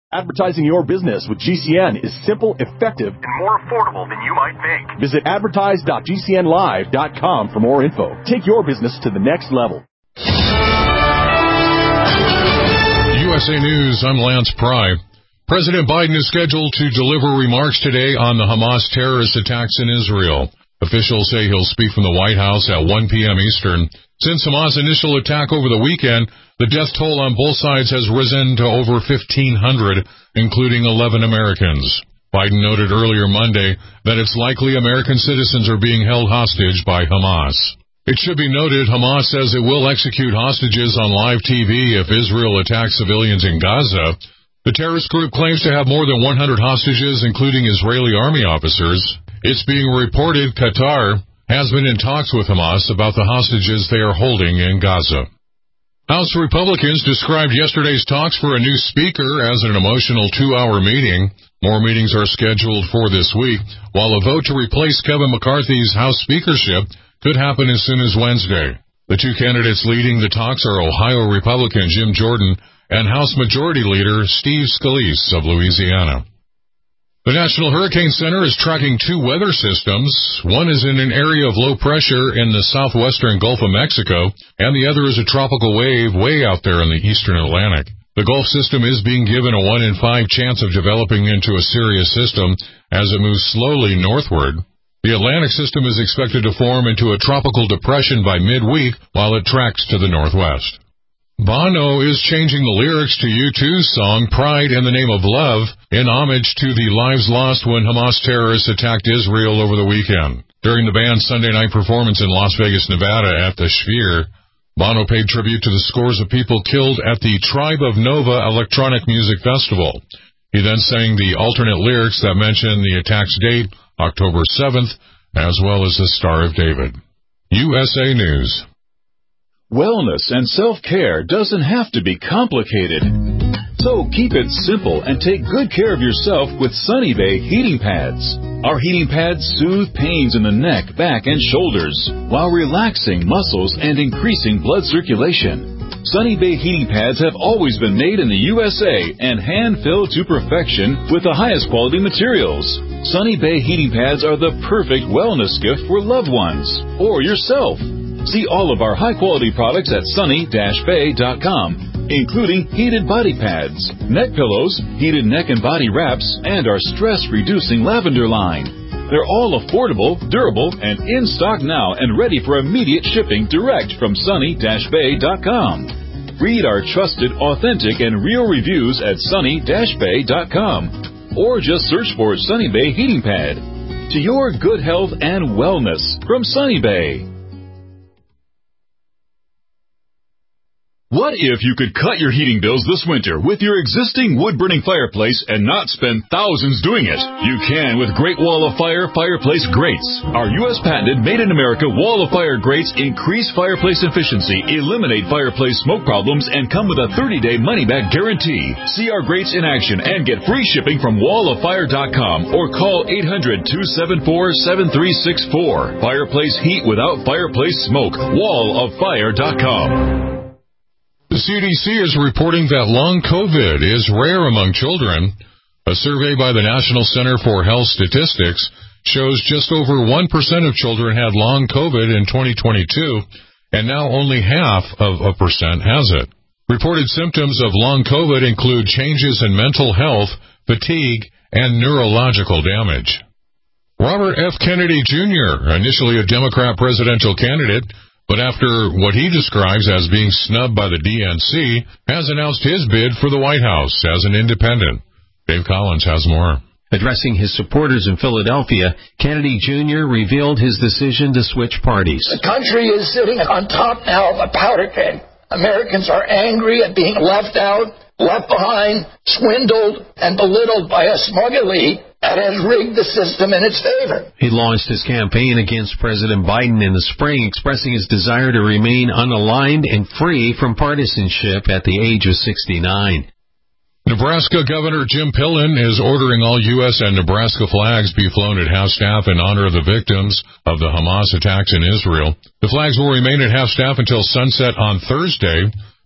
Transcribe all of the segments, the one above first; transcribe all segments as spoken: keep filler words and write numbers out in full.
Advertising your business with G C N is simple, effective, and more affordable than you might think. Visit advertise dot g c n live dot com for more info. Take your business to the next level. U S A News, I'm Lance Pry. President Biden is scheduled to deliver remarks today on the Hamas terrorist attacks in Israel. Officials say he'll speak from the White House at one p.m. Eastern. Since Hamas' initial attack over the weekend, the death toll on both sides has risen to over fifteen hundred, including eleven Americans. Biden noted earlier Monday that it's likely American citizens are being held hostage by Hamas. It should be noted Hamas says it will execute hostages on live T V if Israel attacks civilians in Gaza. The terrorist group claims to have more than one hundred hostages, including Israeli army officers. It's being reported Qatar has been in talks with Hamas about the hostages they are holding in Gaza. House Republicans described yesterday's talks for a new speaker as an emotional two-hour meeting. More meetings are scheduled for this week, while a vote to replace Kevin McCarthy's House speakership could happen as soon as Wednesday. The two candidates leading the talks are Ohio Republican Jim Jordan and House Majority Leader Steve Scalise of Louisiana. The National Hurricane Center is tracking two weather systems. One is in an area of low pressure in the southwestern Gulf of Mexico, and the other is a tropical wave way out there in the eastern Atlantic. The Gulf system is being given a one in five chance of developing into a serious system as it moves slowly northward. The Atlantic system is expected to form into a tropical depression by midweek while it tracks to the northwest. Bono is changing the lyrics to U two's song Pride in the Name of Love in homage to the lives lost when Hamas terrorists attacked Israel over the weekend. During the band's Sunday night performance in Las Vegas, Nevada at the Sphere, Bono paid tribute to the scores of people killed at the Tribe of Nova Electronic Music Festival. He then sang the alternate lyrics that mention the attack's date, October seventh, as well as the Star of David. U S A News. Wellness and self-care doesn't have to be complicated. So keep it simple and take good care of yourself with Sunny Bay heating pads. Our heating pads soothe pains in the neck, back, and shoulders while relaxing muscles and increasing blood circulation. Sunny Bay heating pads have always been made in the U S A and hand-filled to perfection with the highest quality materials. Sunny Bay heating pads are the perfect wellness gift for loved ones or yourself. See all of our high-quality products at sunny dash bay dot com, including heated body pads, neck pillows, heated neck and body wraps, and our stress-reducing lavender line. They're all affordable, durable, and in stock now and ready for immediate shipping direct from sunny dash bay dot com. Read our trusted, authentic, and real reviews at sunny dash bay dot com, or just search for Sunny Bay Heating Pad. To your good health and wellness from Sunny Bay. What if you could cut your heating bills this winter with your existing wood-burning fireplace and not spend thousands doing it? You can with Great Wall of Fire Fireplace Grates. Our U S patented made-in-America Wall of Fire grates increase fireplace efficiency, eliminate fireplace smoke problems, and come with a thirty-day money-back guarantee. See our grates in action and get free shipping from wall of fire dot com or call eight hundred, two seven four, seven three six four. Fireplace heat without fireplace smoke. wall of fire dot com. The C D C is reporting that long COVID is rare among children. A survey by the National Center for Health Statistics shows just over one percent of children had long COVID in twenty twenty-two, and now only half of a percent has it. Reported symptoms of long COVID include changes in mental health, fatigue, and neurological damage. Robert F. Kennedy Junior, initially a Democrat presidential candidate, but after what he describes as being snubbed by the D N C, has announced his bid for the White House as an independent. Dave Collins has more. Addressing his supporters in Philadelphia, Kennedy Junior revealed his decision to switch parties. The country is sitting on top now of a powder keg. Americans are angry at being left out, left behind, swindled, and belittled by a smug elite that has rigged the system in its favor. He launched his campaign against President Biden in the spring, expressing his desire to remain unaligned and free from partisanship at the age of sixty-nine. Nebraska Governor Jim Pillen is ordering all U S and Nebraska flags be flown at half-staff in honor of the victims of the Hamas attacks in Israel. The flags will remain at half-staff until sunset on Thursday.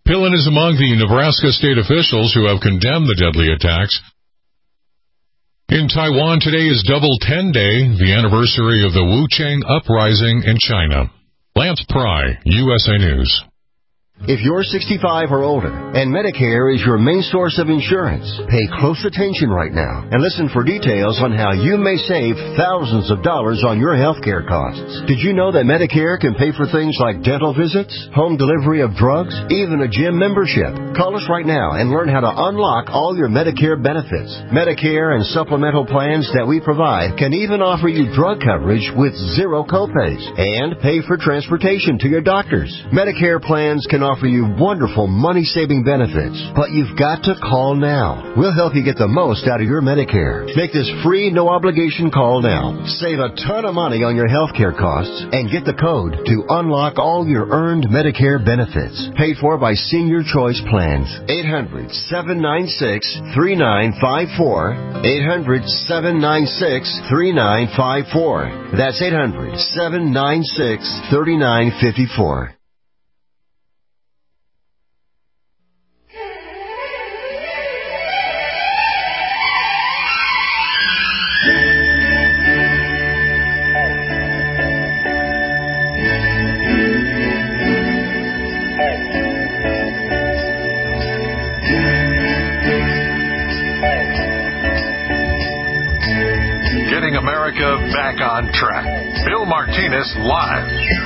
Pillen is among the Nebraska state officials who have condemned the deadly attacks. In Taiwan, today is Double Ten Day, the anniversary of the Wuchang Uprising in China. Lance Pry, U S A News. If you're sixty-five or older and Medicare is your main source of insurance, pay close attention right now and listen for details on how you may save thousands of dollars on your health care costs. Did you know that Medicare can pay for things like dental visits, home delivery of drugs, even a gym membership? Call us right now and learn how to unlock all your Medicare benefits. Medicare and supplemental plans that we provide can even offer you drug coverage with zero copays and pay for transportation to your doctors. Medicare plans can offer you wonderful money-saving benefits, but you've got to call now. We'll help you get the most out of your Medicare. Make this free, no-obligation call now. Save a ton of money on your health care costs and get the code to unlock all your earned Medicare benefits. Paid for by Senior Choice Plans. eight hundred, seven nine six, three nine five four. eight hundred, seven nine six, three nine five four. That's eight hundred, seven nine six, three nine five four. Back on track. Bill Martinez live.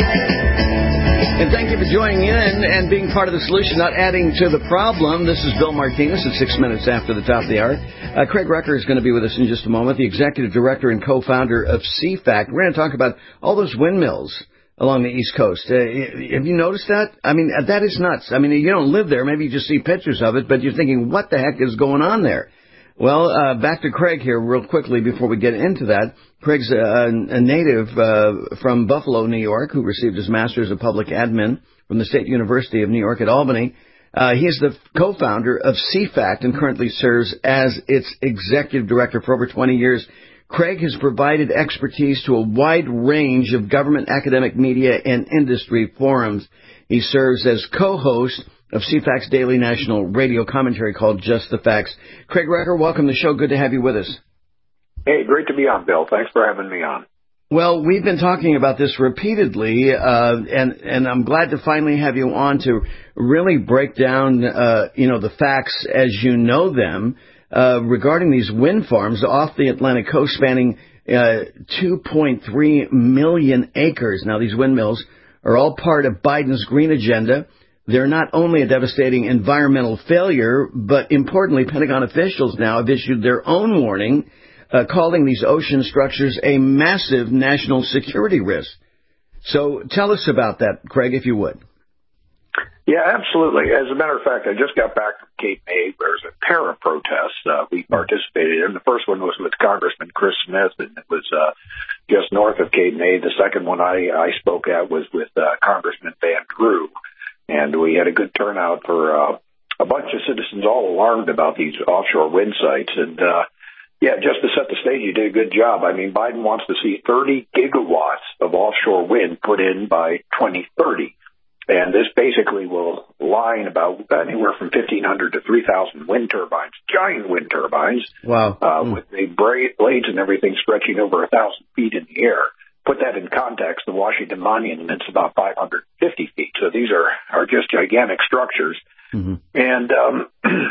And thank you for joining in and being part of the solution, not adding to the problem. This is Bill Martinez at six minutes after the top of the hour. Uh, Craig Rucker is going to be with us in just a moment, the executive director and co-founder of C FACT. We're going to talk about all those windmills along the East Coast. Uh, have you noticed that? I mean, that is nuts. I mean, you don't live there. Maybe you just see pictures of it, but you're thinking, what the heck is going on there? Well, uh, back to Craig here real quickly before we get into that. Craig's a, a native uh, from Buffalo, New York, who received his master's of public admin from the State University of New York at Albany. Uh, he is the co-founder of C FACT and currently serves as its executive director for over twenty years. Craig has provided expertise to a wide range of government, academic, media, and industry forums. He serves as co-host of C FACT's daily national radio commentary called Just the Facts. Craig Rucker, welcome to the show. Good to have you with us. Hey, great to be on, Bill. Thanks for having me on. Well, we've been talking about this repeatedly, uh, and, and I'm glad to finally have you on to really break down, uh, you know, the facts as you know them, uh, regarding these wind farms off the Atlantic coast spanning, uh, two point three million acres. Now, these windmills are all part of Biden's green agenda. They're not only a devastating environmental failure, but importantly, Pentagon officials now have issued their own warning, uh, calling these ocean structures a massive national security risk. So tell us about that, Craig, if you would. Yeah, absolutely. As a matter of fact, I just got back from Cape May. There's a pair of protests uh, we participated in. The first one was with Congressman Chris Smith, and it was uh, just north of Cape May. The second one I, I spoke at was with uh, Congressman Van Drew. And we had a good turnout for uh, a bunch of citizens all alarmed about these offshore wind sites. And, uh, yeah, just to set the stage, you did a good job. I mean, Biden wants to see thirty gigawatts of offshore wind put in by twenty thirty. And this basically will line about anywhere from fifteen hundred to three thousand wind turbines, giant wind turbines. Wow. Uh, mm. With the blades and everything stretching over one thousand feet in the air. Put that in context, the Washington Monument's about five hundred fifty feet. So these are, are just gigantic structures. Mm-hmm. And um,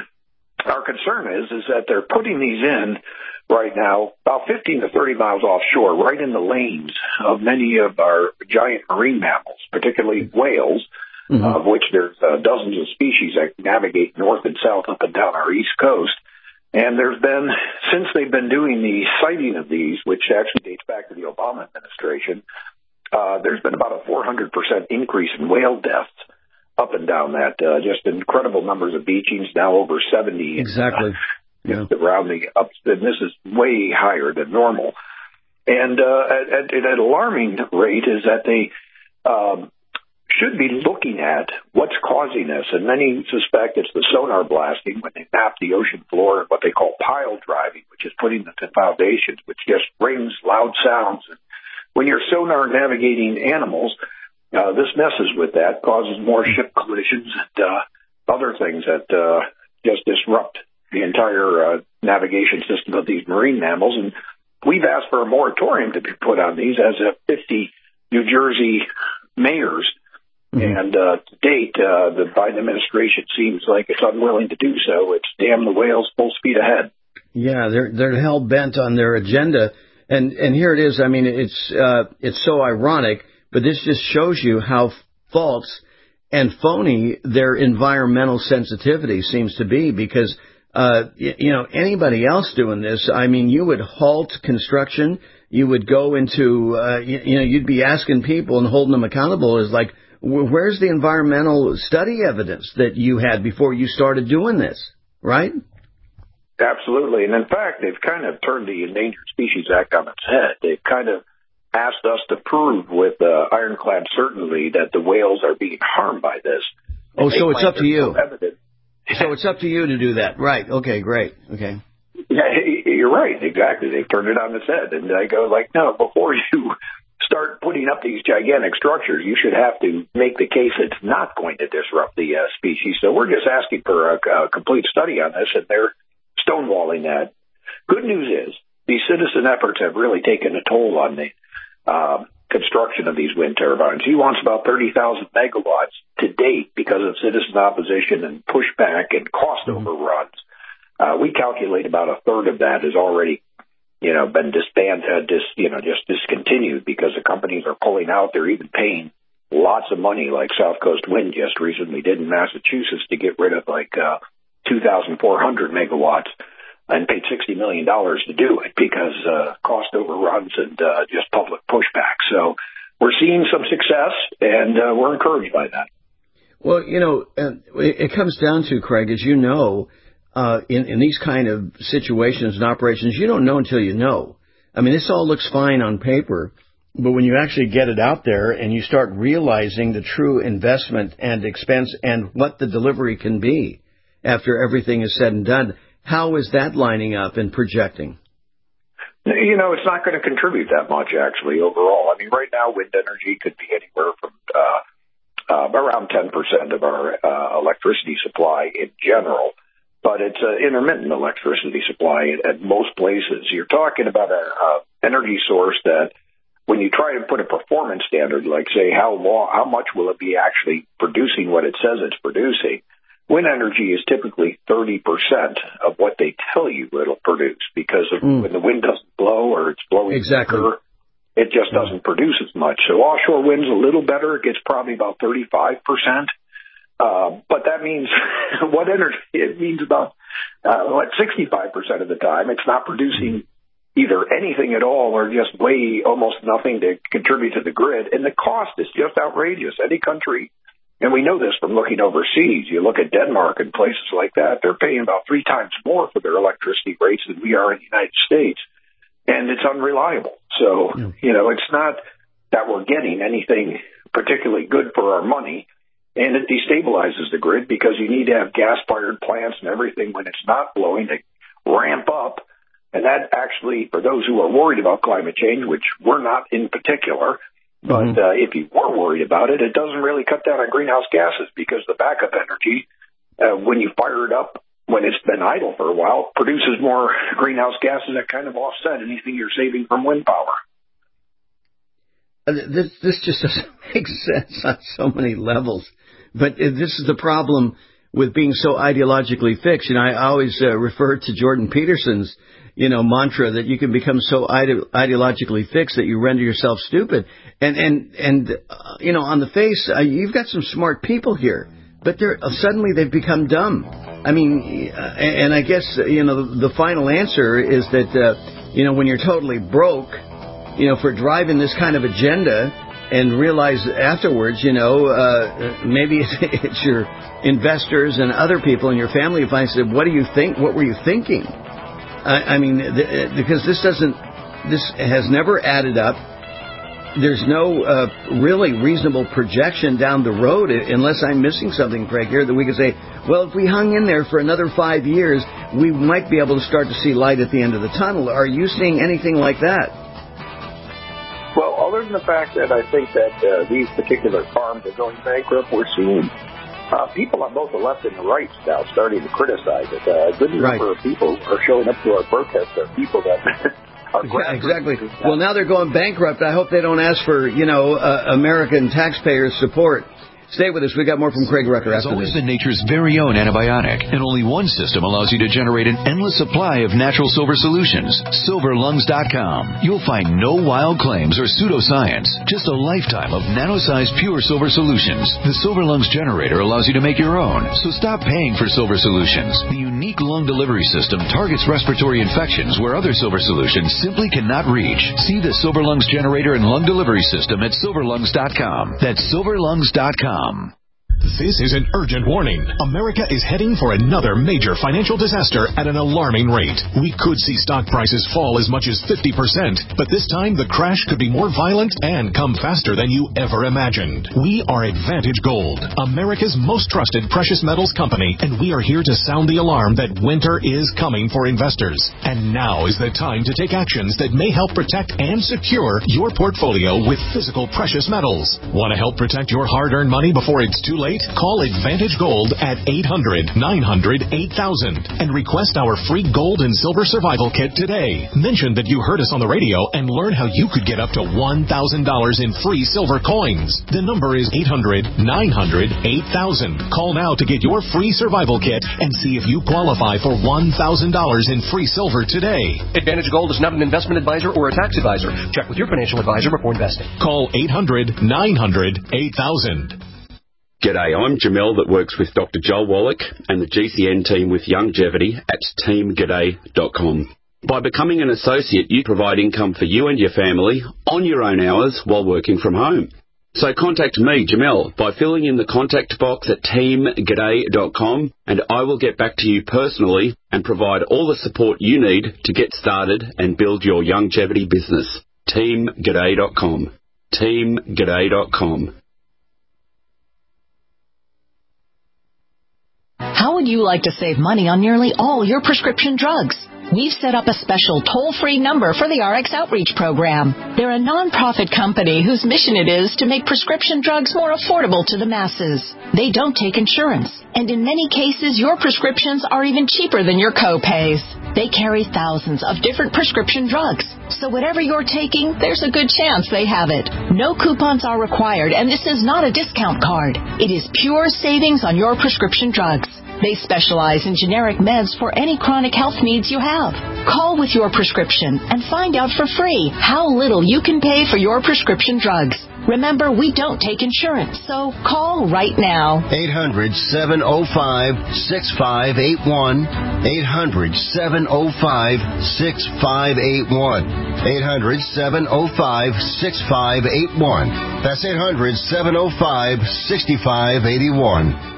our concern is, is that they're putting these in right now about fifteen to thirty miles offshore, right in the lanes of many of our giant marine mammals, particularly whales, mm-hmm. of which there's uh, dozens of species that navigate north and south up and down our East Coast. And there's been, since they've been doing the sighting of these, which actually dates back to the Obama administration, uh, there's been about a four hundred percent increase in whale deaths up and down that. Uh, just incredible numbers of beachings, now over seventy. Exactly. Uh, yeah. Around the up, and this is way higher than normal. And uh, at, at an alarming rate is that they um, should be looking at what's causing this. And many suspect it's the sonar blasting when they map the ocean floor and what they call pile driving, which is putting the foundations, which just rings loud sounds. And when you're sonar navigating animals, uh, this messes with that, causes more ship collisions. And uh, other things that uh, just disrupt the entire uh, navigation system of these marine mammals. And we've asked for a moratorium to be put on these as a fifty New Jersey mayors. Mm-hmm. And uh, to date, uh, the Biden administration seems like it's unwilling to do so. It's damn the whales full speed ahead. Yeah, they're they're hell bent on their agenda. And and here it is. I mean, it's uh, it's so ironic, but this just shows you how false and phony their environmental sensitivity seems to be. Because uh, you, you know, anybody else doing this, I mean, you would halt construction, you would go into, uh, you, you know, you'd be asking people and holding them accountable. Is like, where's the environmental study evidence that you had before you started doing this, right? Absolutely. And in fact, they've kind of turned the Endangered Species Act on its head. They've kind of asked us to prove with uh, ironclad certainty that the whales are being harmed by this. Oh, so it's up to you. So it's up to you to do that. Right. Okay, great. Okay. Yeah, you're right. Exactly. They've turned it on its head. And I go like, no, before you start putting up these gigantic structures, you should have to make the case it's not going to disrupt the uh, species. So we're just asking for a, a complete study on this, and they're stonewalling that. Good news is these citizen efforts have really taken a toll on the uh, construction of these wind turbines. He wants about thirty thousand megawatts to date because of citizen opposition and pushback and cost mm-hmm. overruns. Uh, we calculate about a third of that has already, you know, been disbanded, uh, dis, you know, just discontinued because the companies are pulling out. They're even paying lots of money, like South Coast Wind just recently did in Massachusetts, to get rid of like uh, two thousand four hundred megawatts and paid sixty million dollars to do it because uh, cost overruns and uh, just public pushback. So we're seeing some success, and uh, we're encouraged by that. Well, you know, it comes down to, Craig, as you know, uh, in, in these kind of situations and operations, you don't know until you know. I mean, this all looks fine on paper, but when you actually get it out there and you start realizing the true investment and expense and what the delivery can be after everything is said and done, how is that lining up and projecting? You know, it's not going to contribute that much, actually, overall. I mean, right now, wind energy could be anywhere from uh, uh, around ten percent of our uh, electricity supply in general, but it's an intermittent electricity supply at most places. You're talking about an energy source that, when you try to put a performance standard, like, say, how long, how much will it be actually producing what it says it's producing, wind energy is typically thirty percent of what they tell you it'll produce, because of mm. when the wind doesn't blow or it's blowing exactly. quicker, it just mm. doesn't produce as much. So offshore wind's a little better. It gets probably about thirty-five percent. Uh, but that means what energy? It means about uh, what sixty-five percent of the time it's not producing either anything at all or just way almost nothing to contribute to the grid. And the cost is just outrageous. Any country, and we know this from looking overseas, you look at Denmark and places like that, they're paying about three times more for their electricity rates than we are in the United States. And it's unreliable. So, yeah. you know, it's not that we're getting anything particularly good for our money. And it destabilizes the grid because you need to have gas-fired plants and everything when it's not blowing to ramp up. And that actually, for those who are worried about climate change, which we're not in particular, but uh, if you were worried about it, it doesn't really cut down on greenhouse gases because the backup energy, uh, when you fire it up, when it's been idle for a while, produces more greenhouse gases that kind of offset anything you're saving from wind power. Uh, this, this just doesn't make sense on so many levels. But uh, this is the problem with being so ideologically fixed. And I always uh, refer to Jordan Peterson's you know, mantra that you can become so ide- ideologically fixed that you render yourself stupid. And, and, and, uh, you know, on the face, uh, you've got some smart people here, but they're, uh, suddenly they've become dumb. I mean, uh, and I guess, uh, you know, the, the final answer is that, uh, you know, when you're totally broke, you know, for driving this kind of agenda and realize afterwards, you know, uh, maybe it's, it's your investors and other people in your family who find, said, what do you think? What were you thinking? I mean, because this doesn't, this has never added up. There's no uh, really reasonable projection down the road, unless I'm missing something, Craig, here, that we could say, well, if we hung in there for another five years, we might be able to start to see light at the end of the tunnel. Are you seeing anything like that? Well, other than the fact that I think that uh, these particular farms are going bankrupt, we're seeing uh, people on both the left and the right now starting to criticize it. Uh, a good number right. of people are showing up to our protests are people that are yeah, exactly. Well, now they're going bankrupt. I hope they don't ask for, you know, uh, American taxpayers' support. Stay with us. We got more from Craig Rucker after this. It's always been nature's very own antibiotic, and only one system allows you to generate an endless supply of natural silver solutions. silver lungs dot com. You'll find no wild claims or pseudoscience, just a lifetime of nano-sized pure silver solutions. The Silver Lungs generator allows you to make your own, so stop paying for silver solutions. The unique lung delivery system targets respiratory infections where other silver solutions simply cannot reach. See the Silver Lungs generator and lung delivery system at silver lungs dot com. That's silver lungs dot com. This is an urgent warning. America is heading for another major financial disaster at an alarming rate. We could see stock prices fall as much as fifty percent, but this time the crash could be more violent and come faster than you ever imagined. We are Advantage Gold, America's most trusted precious metals company, and we are here to sound the alarm that winter is coming for investors. And now is the time to take actions that may help protect and secure your portfolio with physical precious metals. Want to help protect your hard-earned money before it's too late? Call Advantage Gold at eight hundred, nine hundred, eight thousand and request our free gold and silver survival kit today. Mention that you heard us on the radio and learn how you could get up to one thousand dollars in free silver coins. The number is eight hundred, nine hundred, eight thousand. Call now to get your free survival kit and see if you qualify for one thousand dollars in free silver today. Advantage Gold is not an investment advisor or a tax advisor. Check with your financial advisor before investing. Call eight hundred, nine hundred, eight thousand. G'day, I'm Jamel that works with Doctor Joel Wallach and the G C N team with Longevity at team g'day dot com. By becoming an associate, you provide income for you and your family on your own hours while working from home. So contact me, Jamel, by filling in the contact box at team g'day dot com, and I will get back to you personally and provide all the support you need to get started and build your longevity business. team g'day dot com. team g'day dot com. How would you like to save money on nearly all your prescription drugs? We've set up a special toll-free number for the R X Outreach Program. They're a non-profit company whose mission it is to make prescription drugs more affordable to the masses. They don't take insurance, and in many cases, your prescriptions are even cheaper than your co-pays. They carry thousands of different prescription drugs, so whatever you're taking, there's a good chance they have it. No coupons are required, and this is not a discount card. It is pure savings on your prescription drugs. They specialize in generic meds for any chronic health needs you have. Call with your prescription and find out for free how little you can pay for your prescription drugs. Remember, we don't take insurance, so call right now. eight hundred, seven oh five, six five eight one. eight hundred, seven oh five, six five eight one. eight hundred, seven oh five, six five eight one. That's eight hundred, seven oh five, six five eight one.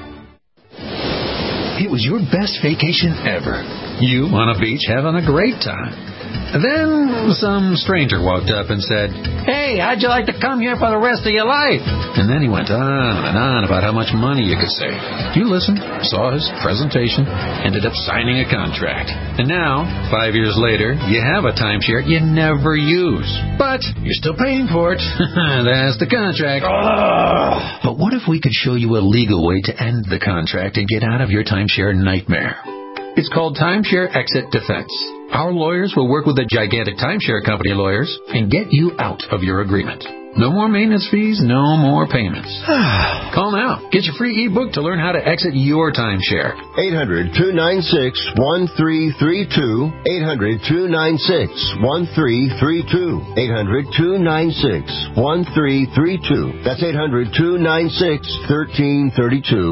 It was your best vacation ever. You on a beach having a great time. Then some stranger walked up and said, "Hey, how'd you like to come here for the rest of your life?" And then he went on and on about how much money you could save. You listened, saw his presentation, ended up signing a contract. And now, five years later, you have a timeshare you never use. But you're still paying for it. That's the contract. Ugh. But what if we could show you a legal way to end the contract and get out of your timeshare nightmare? It's called Timeshare Exit Defense. Our lawyers will work with the gigantic timeshare company lawyers and get you out of your agreement. No more maintenance fees, no more payments. Call now. Get your free ebook to learn how to exit your timeshare. eight hundred, two nine six, one three three two. eight hundred, two nine six, one three three two. eight hundred, two nine six, one three three two. That's eight hundred, two nine six, one three three two.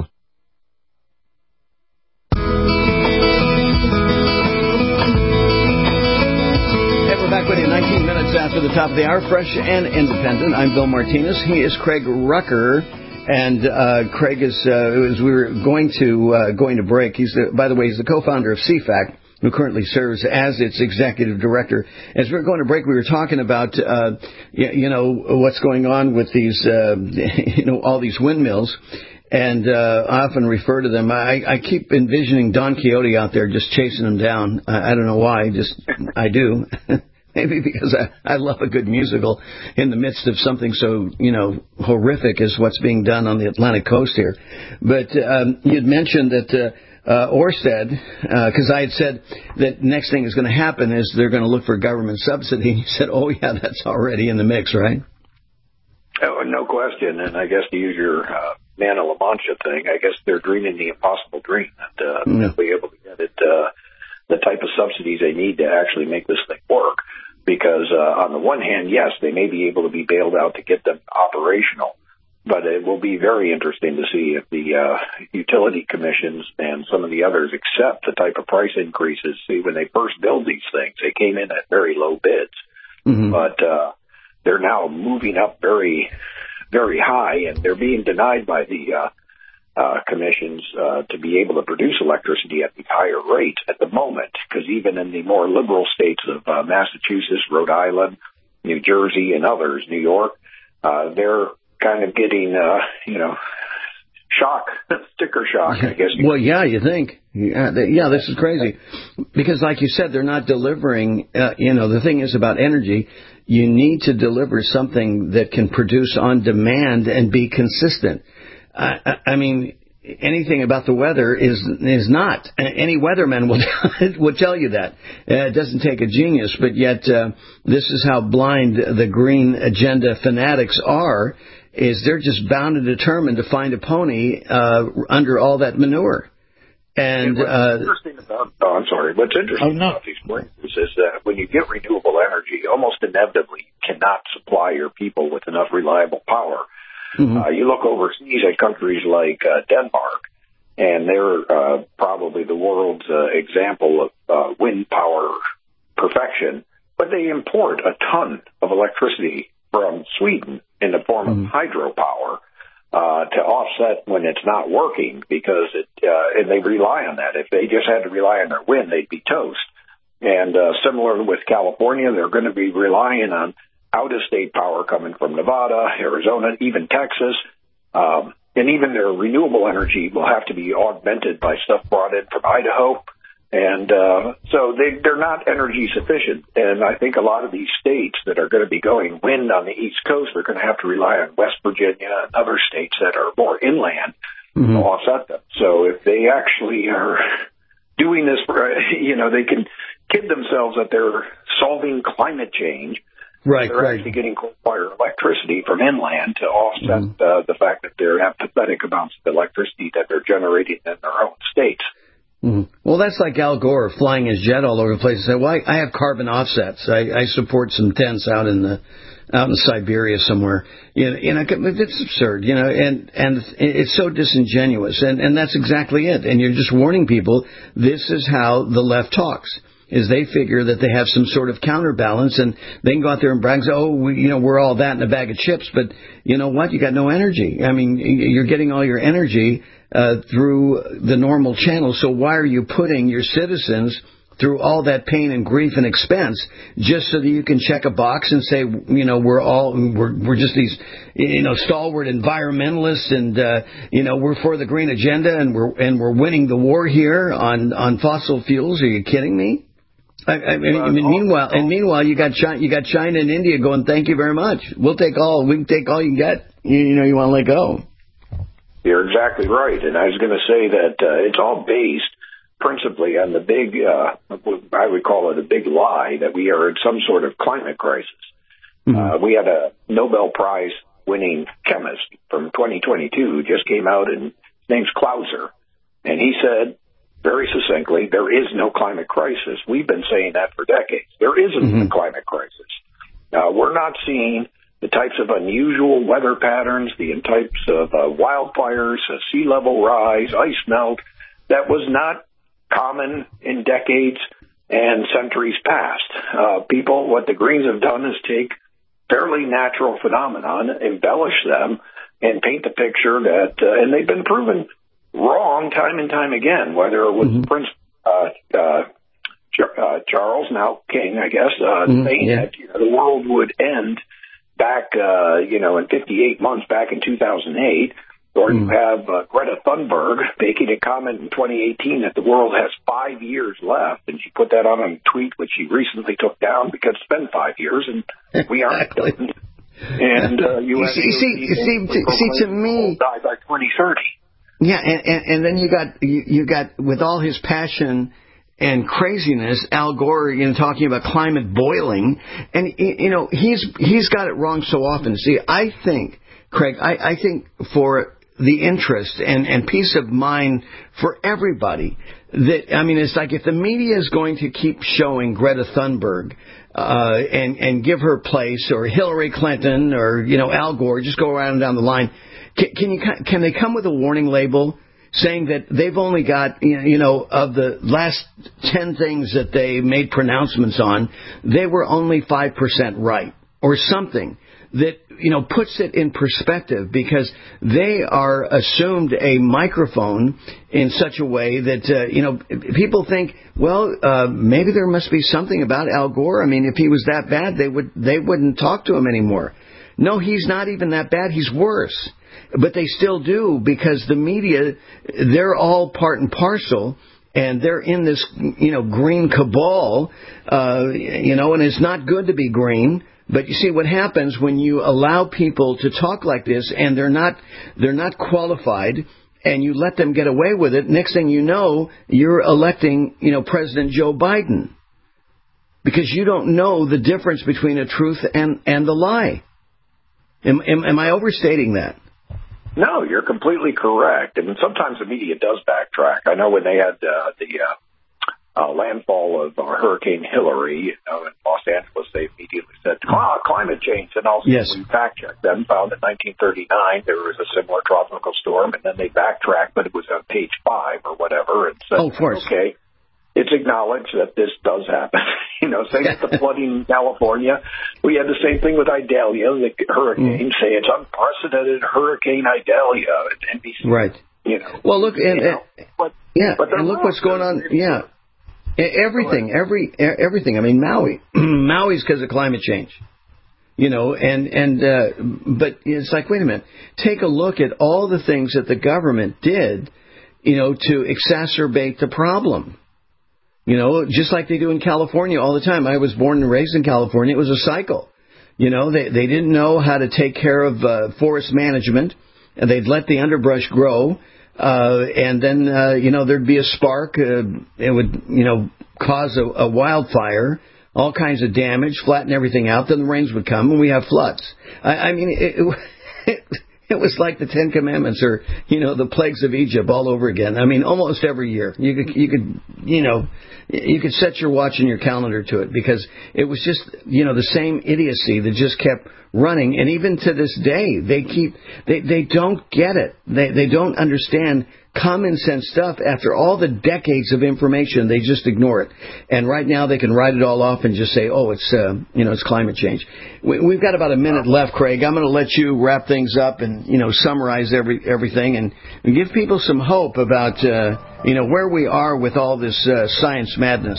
Back with you nineteen minutes after the top of the hour, fresh and independent. I'm Bill Martinez. He is Craig Rucker, and uh, Craig is, uh, as we were going to uh, going to break, he's the, by the way, he's the co-founder of C FAC, who currently serves as its executive director. As we were going to break, we were talking about, uh, you, you know, what's going on with these, uh, you know, all these windmills. And uh, I often refer to them. I, I keep envisioning Don Quixote out there just chasing them down. I, I don't know why. Just I do. maybe because I, I love a good musical in the midst of something so, you know, horrific as what's being done on the Atlantic coast here. But um, you'd mentioned that uh, uh, Orsted, because uh, I had said that next thing is going to happen is they're going to look for government subsidy. And you said, oh, yeah, that's already in the mix, right? Oh, no question. And I guess to use your uh, Man of La Mancha thing, I guess they're dreaming the impossible dream that uh, yeah. they'll be able to get it, uh, the type of subsidies they need to actually make this thing work. Because uh, on the one hand, yes, they may be able to be bailed out to get them operational, but it will be very interesting to see if the uh, utility commissions and some of the others accept the type of price increases. See, when they first build these things, they came in at very low bids, mm-hmm. but uh, they're now moving up very, very high, and they're being denied by the uh, uh, commissions uh, to be able to produce electricity at these higher rates at the moment, because even in the more liberal states of uh, Massachusetts, Rhode Island, New Jersey, and others, New York, uh, they're kind of getting, uh, you know, shock, sticker shock, I guess. Well, yeah, you think. Yeah, they, yeah, this is crazy. Because like you said, they're not delivering, uh, you know, the thing is about energy, you need to deliver something that can produce on demand and be consistent. I, I, I mean, anything about the weather is is not. Any weatherman will will tell you that. Uh, it doesn't take a genius, but yet uh, this is how blind the green agenda fanatics are, is they're just bound and determined to find a pony uh, under all that manure. And, and what's uh, interesting about, oh, I'm sorry, what's interesting oh, no. about these places is that when you get renewable energy, almost inevitably you cannot supply your people with enough reliable power. Mm-hmm. Uh, you look overseas at countries like uh, Denmark, and they're uh, probably the world's uh, example of uh, wind power perfection, but they import a ton of electricity from Sweden in the form mm-hmm. of hydropower uh, to offset when it's not working, because it, uh, and they rely on that. If they just had to rely on their wind, they'd be toast. And uh, similar with California, they're going to be relying on out-of-state power coming from Nevada, Arizona, even Texas, um, and even their renewable energy will have to be augmented by stuff brought in from Idaho. And uh, so they, they're not energy sufficient. And I think a lot of these states that are going to be going wind on the East Coast are going to have to rely on West Virginia and other states that are more inland mm-hmm. to offset them. So if they actually are doing this, for, you know, they can kid themselves that they're solving climate change. Right, they're right. actually getting coal-fired electricity from inland to offset mm-hmm. uh, the fact that they have pathetic amounts of electricity that they're generating in their own states. Mm-hmm. Well, that's like Al Gore flying his jet all over the place and say, well, I, I have carbon offsets. I, I support some tents out in the out in Siberia somewhere. You know, you know, it's absurd, you know, and, and it's so disingenuous. And, and that's exactly it. And you're just warning people, this is how the left talks. Is they figure that they have some sort of counterbalance, and they can go out there and brag and say, oh, we, you know, we're all that in a bag of chips. But you know what? You got no energy. I mean, you're getting all your energy uh, through the normal channels. So why are you putting your citizens through all that pain and grief and expense just so that you can check a box and say, you know, we're all we're we're just these, you know, stalwart environmentalists, and uh, you know, we're for the green agenda, and we're and we're winning the war here on on fossil fuels? Are you kidding me? I, I mean, I mean, meanwhile, and meanwhile, you got China, you got China and India going, thank you very much. We'll take all, we can take all you can get. You, you know, you want to let go. You're exactly right. And I was going to say that uh, it's all based principally on the big, uh, I would call it a big lie, that we are in some sort of climate crisis. Mm-hmm. Uh, we had a Nobel Prize winning chemist from twenty twenty-two who just came out, and his name's Clauser. And he said, very succinctly, there is no climate crisis. We've been saying that for decades. There isn't mm-hmm. a climate crisis. Uh, we're not seeing the types of unusual weather patterns, the types of uh, wildfires, uh, sea level rise, ice melt, that was not common in decades and centuries past. Uh, people, what the Greens have done is take fairly natural phenomenon, embellish them, and paint the picture that, uh, and they've been proven wrong time and time again, whether it was mm-hmm. Prince uh, uh, uh, Charles, now King, I guess, uh, mm-hmm. saying yeah. that you know, the world would end back, uh, you know, in fifty-eight months back in two thousand eight, Or you have uh, Greta Thunberg making a comment in twenty eighteen that the world has five years left, and she put that on a tweet which she recently took down because it's been five years and we aren't done. And uh, you, you see, see, see, to, see, to me, die by twenty thirty. Yeah, and, and, and then you got you, you got with all his passion and craziness, Al Gore, you know, talking about climate boiling, and you know he's he's got it wrong so often. See, I think, Craig, I, I think for the interest and, and peace of mind for everybody, that, I mean, it's like if the media is going to keep showing Greta Thunberg uh, and, and give her place, or Hillary Clinton, or, you know, Al Gore, just go around and down the line, can, can, you, can they come with a warning label saying that they've only got, you know, of the last ten things that they made pronouncements on, they were only five percent right, or something that, you know, puts it in perspective, because they are assumed a microphone in such a way that, uh, you know, people think, well, uh, maybe there must be something about Al Gore. I mean, if he was that bad, they would they wouldn't talk to him anymore. No, he's not even that bad. He's worse. But they still do, because the media, they're all part and parcel, and they're in this, you know, green cabal, uh, you know, and it's not good to be green. But you see what happens when you allow people to talk like this, and they're not they're not qualified, and you let them get away with it. Next thing you know, you're electing, you know, President Joe Biden, because you don't know the difference between the truth and, and the lie. Am, am, am I overstating that? No, you're completely correct. And sometimes the media does backtrack. I know when they had uh, the uh, uh, landfall of uh, Hurricane Hillary, you know, in Los Angeles, they immediately said, oh, climate change. And also, yes, we fact-checked them, found in nineteen thirty-nine there was a similar tropical storm, and then they backtracked, but it was on page five or whatever, and said, oh, of course. okay, it's acknowledged that this does happen. You know, same with the flooding in California. We had the same thing with Idalia, the hurricane, mm. say it's unprecedented Hurricane Idalia at N B C. Right. You know. Well, look, and, you know, but, yeah, but and look what's going on. Yeah. Everything, every, everything. I mean, Maui. Maui's because of climate change. You know, and, and, uh, but it's like, wait a minute. Take a look at all the things that the government did, you know, to exacerbate the problem. You know, just like they do in California all the time. I was born and raised in California. It was a cycle. You know, they they didn't know how to take care of uh, forest management, and they'd let the underbrush grow, uh, and then, uh, you know, there'd be a spark. Uh, it would, you know, cause a, a wildfire, all kinds of damage, flatten everything out. Then the rains would come, and we have floods. I, I mean, it, it, it was like the Ten Commandments, or, you know, the plagues of Egypt all over again. I mean, almost every year. You could, you could, you know, you could set your watch and your calendar to it, because it was just, you know, the same idiocy that just kept running. And even to this day, they keep, they, they don't get it. They, they don't understand common sense stuff. After all the decades of information, they just ignore it. And right now they can write it all off and just say, oh, it's, uh, you know, it's climate change. We, we've got about a minute left, Craig. I'm going to let you wrap things up and, you know, summarize every, everything and, and give people some hope about, uh, you know, where we are with all this uh, science madness.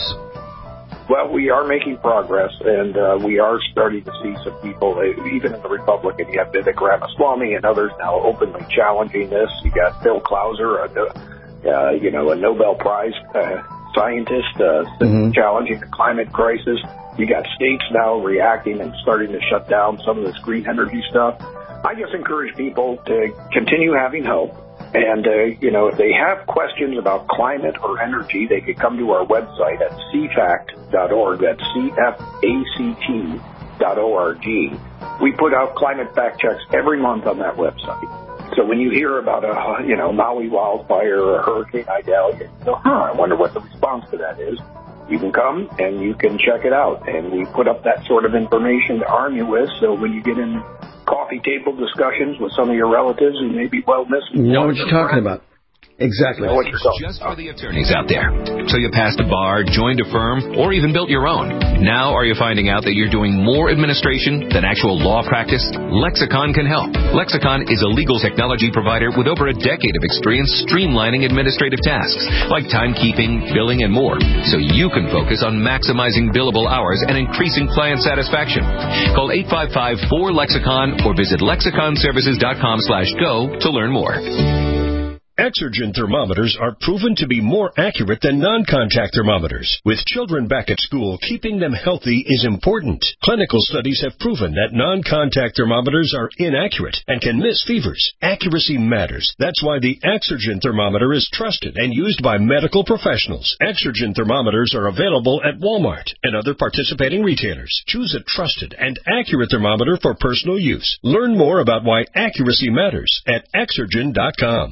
Well, we are making progress, and uh, we are starting to see some people, even in the Republican, you have Vivek Ramaswamy and others now openly challenging this. You got Bill Clouser, a, uh, you know, a Nobel Prize uh, scientist, uh, mm-hmm. challenging the climate crisis. You got states now reacting and starting to shut down some of this green energy stuff. I just encourage people to continue having hope. And, uh, you know, if they have questions about climate or energy, they could come to our website at c fact dot org. That's C F A C T dot O R G. We put out climate fact checks every month on that website. So when you hear about a, you know, Maui wildfire or Hurricane Idalia, you go, huh, I wonder what the response to that is. You can come and you can check it out. And we put up that sort of information to arm you with, so when you get in coffee table discussions with some of your relatives who may be well missing. You know what you're talking about. Exactly. You know what you're talking just for the attorneys out there. So you passed a bar, joined a firm, or even built your own. Now are you finding out that you're doing more administration than actual law practice? Lexicon can help. Lexicon is a legal technology provider with over a decade of experience streamlining administrative tasks like timekeeping, billing, and more, so you can focus on maximizing billable hours and increasing client satisfaction. Call eight five five, four, Lexicon or visit lexicon services dot com slash go to learn more. Exergen thermometers are proven to be more accurate than non-contact thermometers. With children back at school, keeping them healthy is important. Clinical studies have proven that non-contact thermometers are inaccurate and can miss fevers. Accuracy matters. That's why the Exergen thermometer is trusted and used by medical professionals. Exergen thermometers are available at Walmart and other participating retailers. Choose a trusted and accurate thermometer for personal use. Learn more about why accuracy matters at exergen dot com.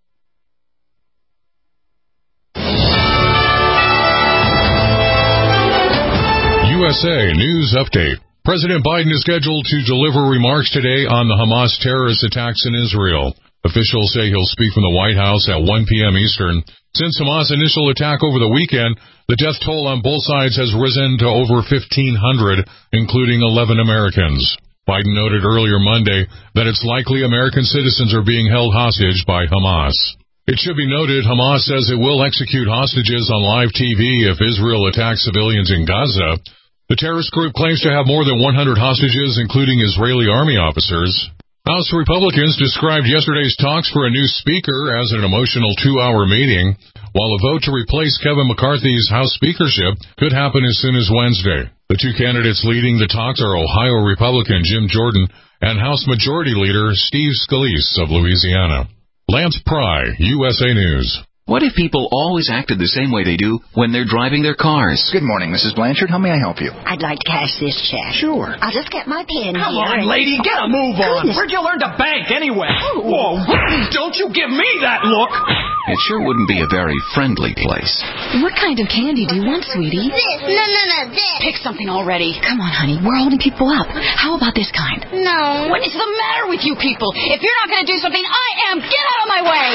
U S A News Update. President Biden is scheduled to deliver remarks today on the Hamas terrorist attacks in Israel. Officials say he'll speak from the White House at one p.m. Eastern. Since Hamas' initial attack over the weekend, the death toll on both sides has risen to over fifteen hundred, including eleven Americans. Biden noted earlier Monday that it's likely American citizens are being held hostage by Hamas. It should be noted Hamas says it will execute hostages on live T V if Israel attacks civilians in Gaza. The terrorist group claims to have more than one hundred hostages, including Israeli army officers. House Republicans described yesterday's talks for a new speaker as an emotional two-hour meeting, while a vote to replace Kevin McCarthy's House speakership could happen as soon as Wednesday. The two candidates leading the talks are Ohio Republican Jim Jordan and House Majority Leader Steve Scalise of Louisiana. Lance Pry, U S A News. What if people always acted the same way they do when they're driving their cars? Good morning, Missus Blanchard. How may I help you? I'd like to cash this check. Sure. I'll just get my pen Come here. on, lady, get a move on. Goodness. Where'd you learn to bank anyway? Whoa, don't you give me that look. It sure wouldn't be a very friendly place. What kind of candy do you want, sweetie? This. No, no, no, this. Pick something already. Come on, honey. We're holding people up. How about this kind? No. What is the matter with you people? If you're not going to do something, I am. Get out of my way.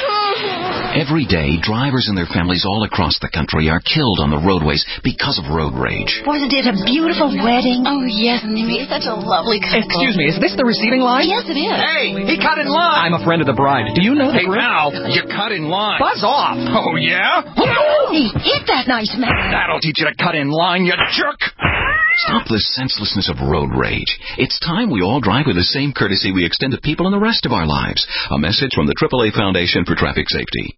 Every day, drivers and their families all across the country are killed on the roadways because of road rage. Wasn't it a beautiful wedding? Oh, yes, and they made such a lovely couple. Excuse me, is this the receiving line? Yes, it is. Hey, he cut in line. I'm a friend of the bride. Do you know the Hey, group? now, you cut in line. Buzz off. Oh, yeah? He hit that nice man. That'll teach you to cut in line, you jerk. Stop the senselessness of road rage. It's time we all drive with the same courtesy we extend to people in the rest of our lives. A message from the triple A Foundation for Traffic Safety.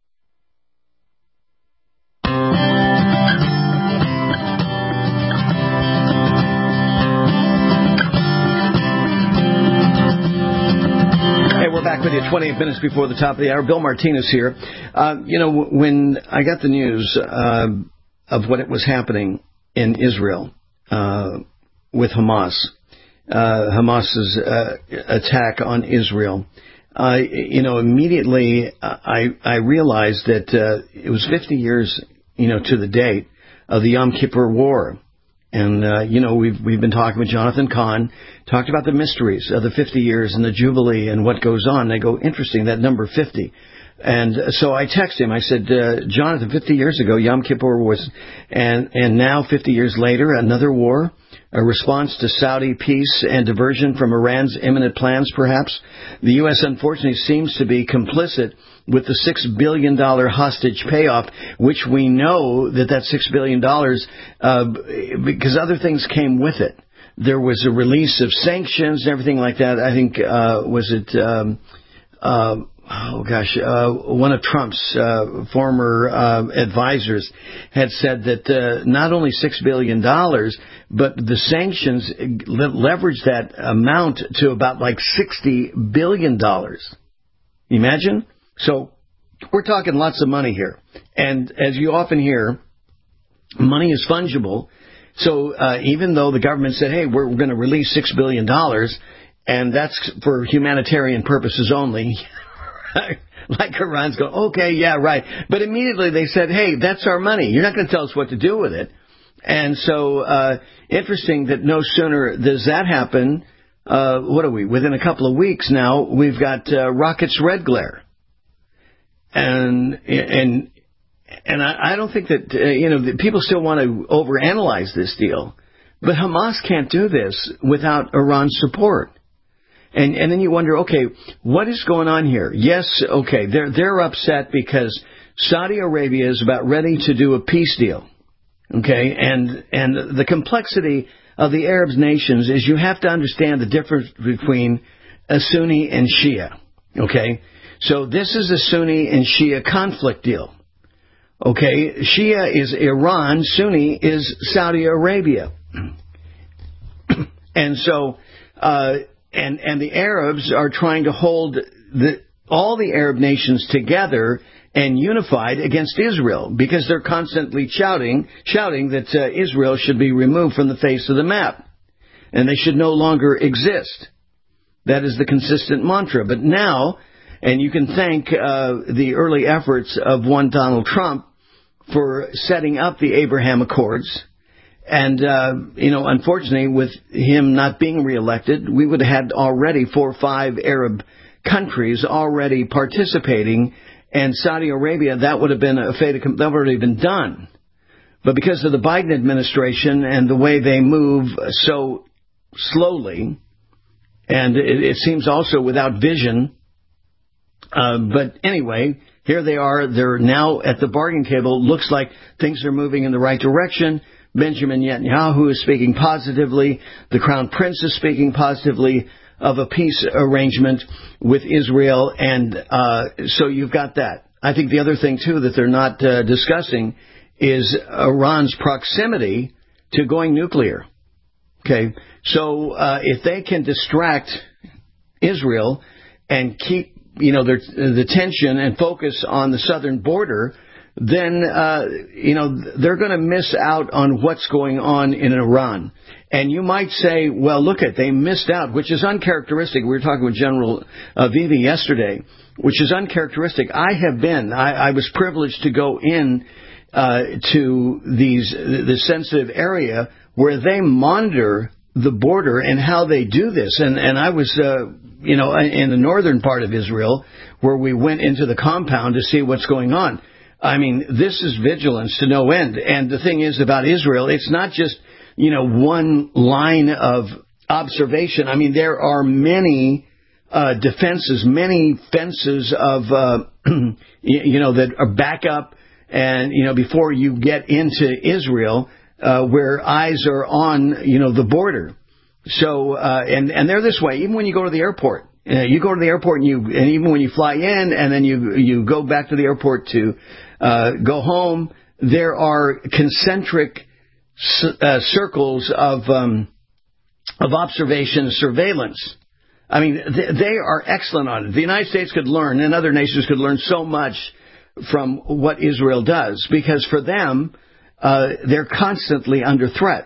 We're back with you twenty-eight minutes before the top of the hour. Bill Martinez here. Uh, you know, when I got the news uh, of what it was happening in Israel uh, with Hamas, uh, Hamas's uh, attack on Israel, I, you know, immediately I, I realized that uh, it was fifty years, you know, to the date of the Yom Kippur War. And, uh, you know, we've we've been talking with Jonathan Cahn, talked about the mysteries of the fifty years and the Jubilee and what goes on. And I go, interesting, that number fifty. And so I text him. I said, uh, Jonathan, fifty years ago, Yom Kippur was, and, and now fifty years later, another war, a response to Saudi peace and diversion from Iran's imminent plans, perhaps. The U S, unfortunately, seems to be complicit with the six billion dollars hostage payoff, which we know that that six billion dollars, uh, because other things came with it. There was a release of sanctions and everything like that. I think, uh, was it, um, uh, oh gosh, uh, one of Trump's uh, former uh, advisors had said that uh, not only six billion dollars, but the sanctions le- leveraged that amount to about like sixty billion dollars. Imagine? So we're talking lots of money here. And as you often hear, money is fungible. So uh, even though the government said, hey, we're, we're going to release six billion dollars, and that's for humanitarian purposes only, like Iran's going, okay, yeah, right. But immediately they said, hey, that's our money. You're not going to tell us what to do with it. And so uh, interesting that no sooner does that happen, uh, what are we, within a couple of weeks now, we've got uh, rockets red glare. and and and I, I don't think that uh, you know that people still want to overanalyze this deal, but Hamas can't do this without Iran's support. And and then you wonder, okay, what is going on here? Yes, okay, they're they're upset because Saudi Arabia is about ready to do a peace deal. Okay, and and the complexity of the Arab nations is you have to understand the difference between a Sunni and Shia. Okay, so this is a Sunni and Shia conflict deal. Okay, Shia is Iran, Sunni is Saudi Arabia, and so uh, and and the Arabs are trying to hold the all the Arab nations together and unified against Israel, because they're constantly shouting, shouting that uh, Israel should be removed from the face of the map, and they should no longer exist. That is the consistent mantra. But now, and you can thank uh, the early efforts of one Donald Trump for setting up the Abraham Accords, and, uh, you know, unfortunately, with him not being reelected, we would have had already four or five Arab countries already participating. And Saudi Arabia, that would have been a fait accompli, that would have already been done. But because of the Biden administration and the way they move so slowly, and it, it seems also without vision, uh, but anyway, here they are. They're now at the bargaining table. Looks like things are moving in the right direction. Benjamin Netanyahu is speaking positively. The Crown Prince is speaking positively of a peace arrangement with Israel, and uh, so you've got that. I think the other thing, too, that they're not uh, discussing is Iran's proximity to going nuclear. Okay, so uh, if they can distract Israel and keep, you know, their, the tension and focus on the southern border, then, uh, you know, they're going to miss out on what's going on in Iran. And you might say, well, look at, they missed out, which is uncharacteristic. We were talking with General uh, Vivi yesterday, which is uncharacteristic. I have been, I, I was privileged to go in uh, to these the sensitive area where they monitor the border and how they do this. And, and I was, uh, you know, in the northern part of Israel where we went into the compound to see what's going on. I mean, this is vigilance to no end. And the thing is about Israel, it's not just, you know, one line of observation. I mean, there are many uh, defenses, many fences of, uh, you know, that are back up and, you know, before you get into Israel, uh, where eyes are on, you know, the border. So, uh, and, and they're this way, even when you go to the airport. Uh, you go to the airport and you, and even when you fly in and then you, you go back to the airport to uh, go home, there are concentric uh, circles of um, of observation and surveillance. I mean, th- they are excellent on it. The United States could learn, and other nations could learn so much from what Israel does, because for them, uh, they're constantly under threat,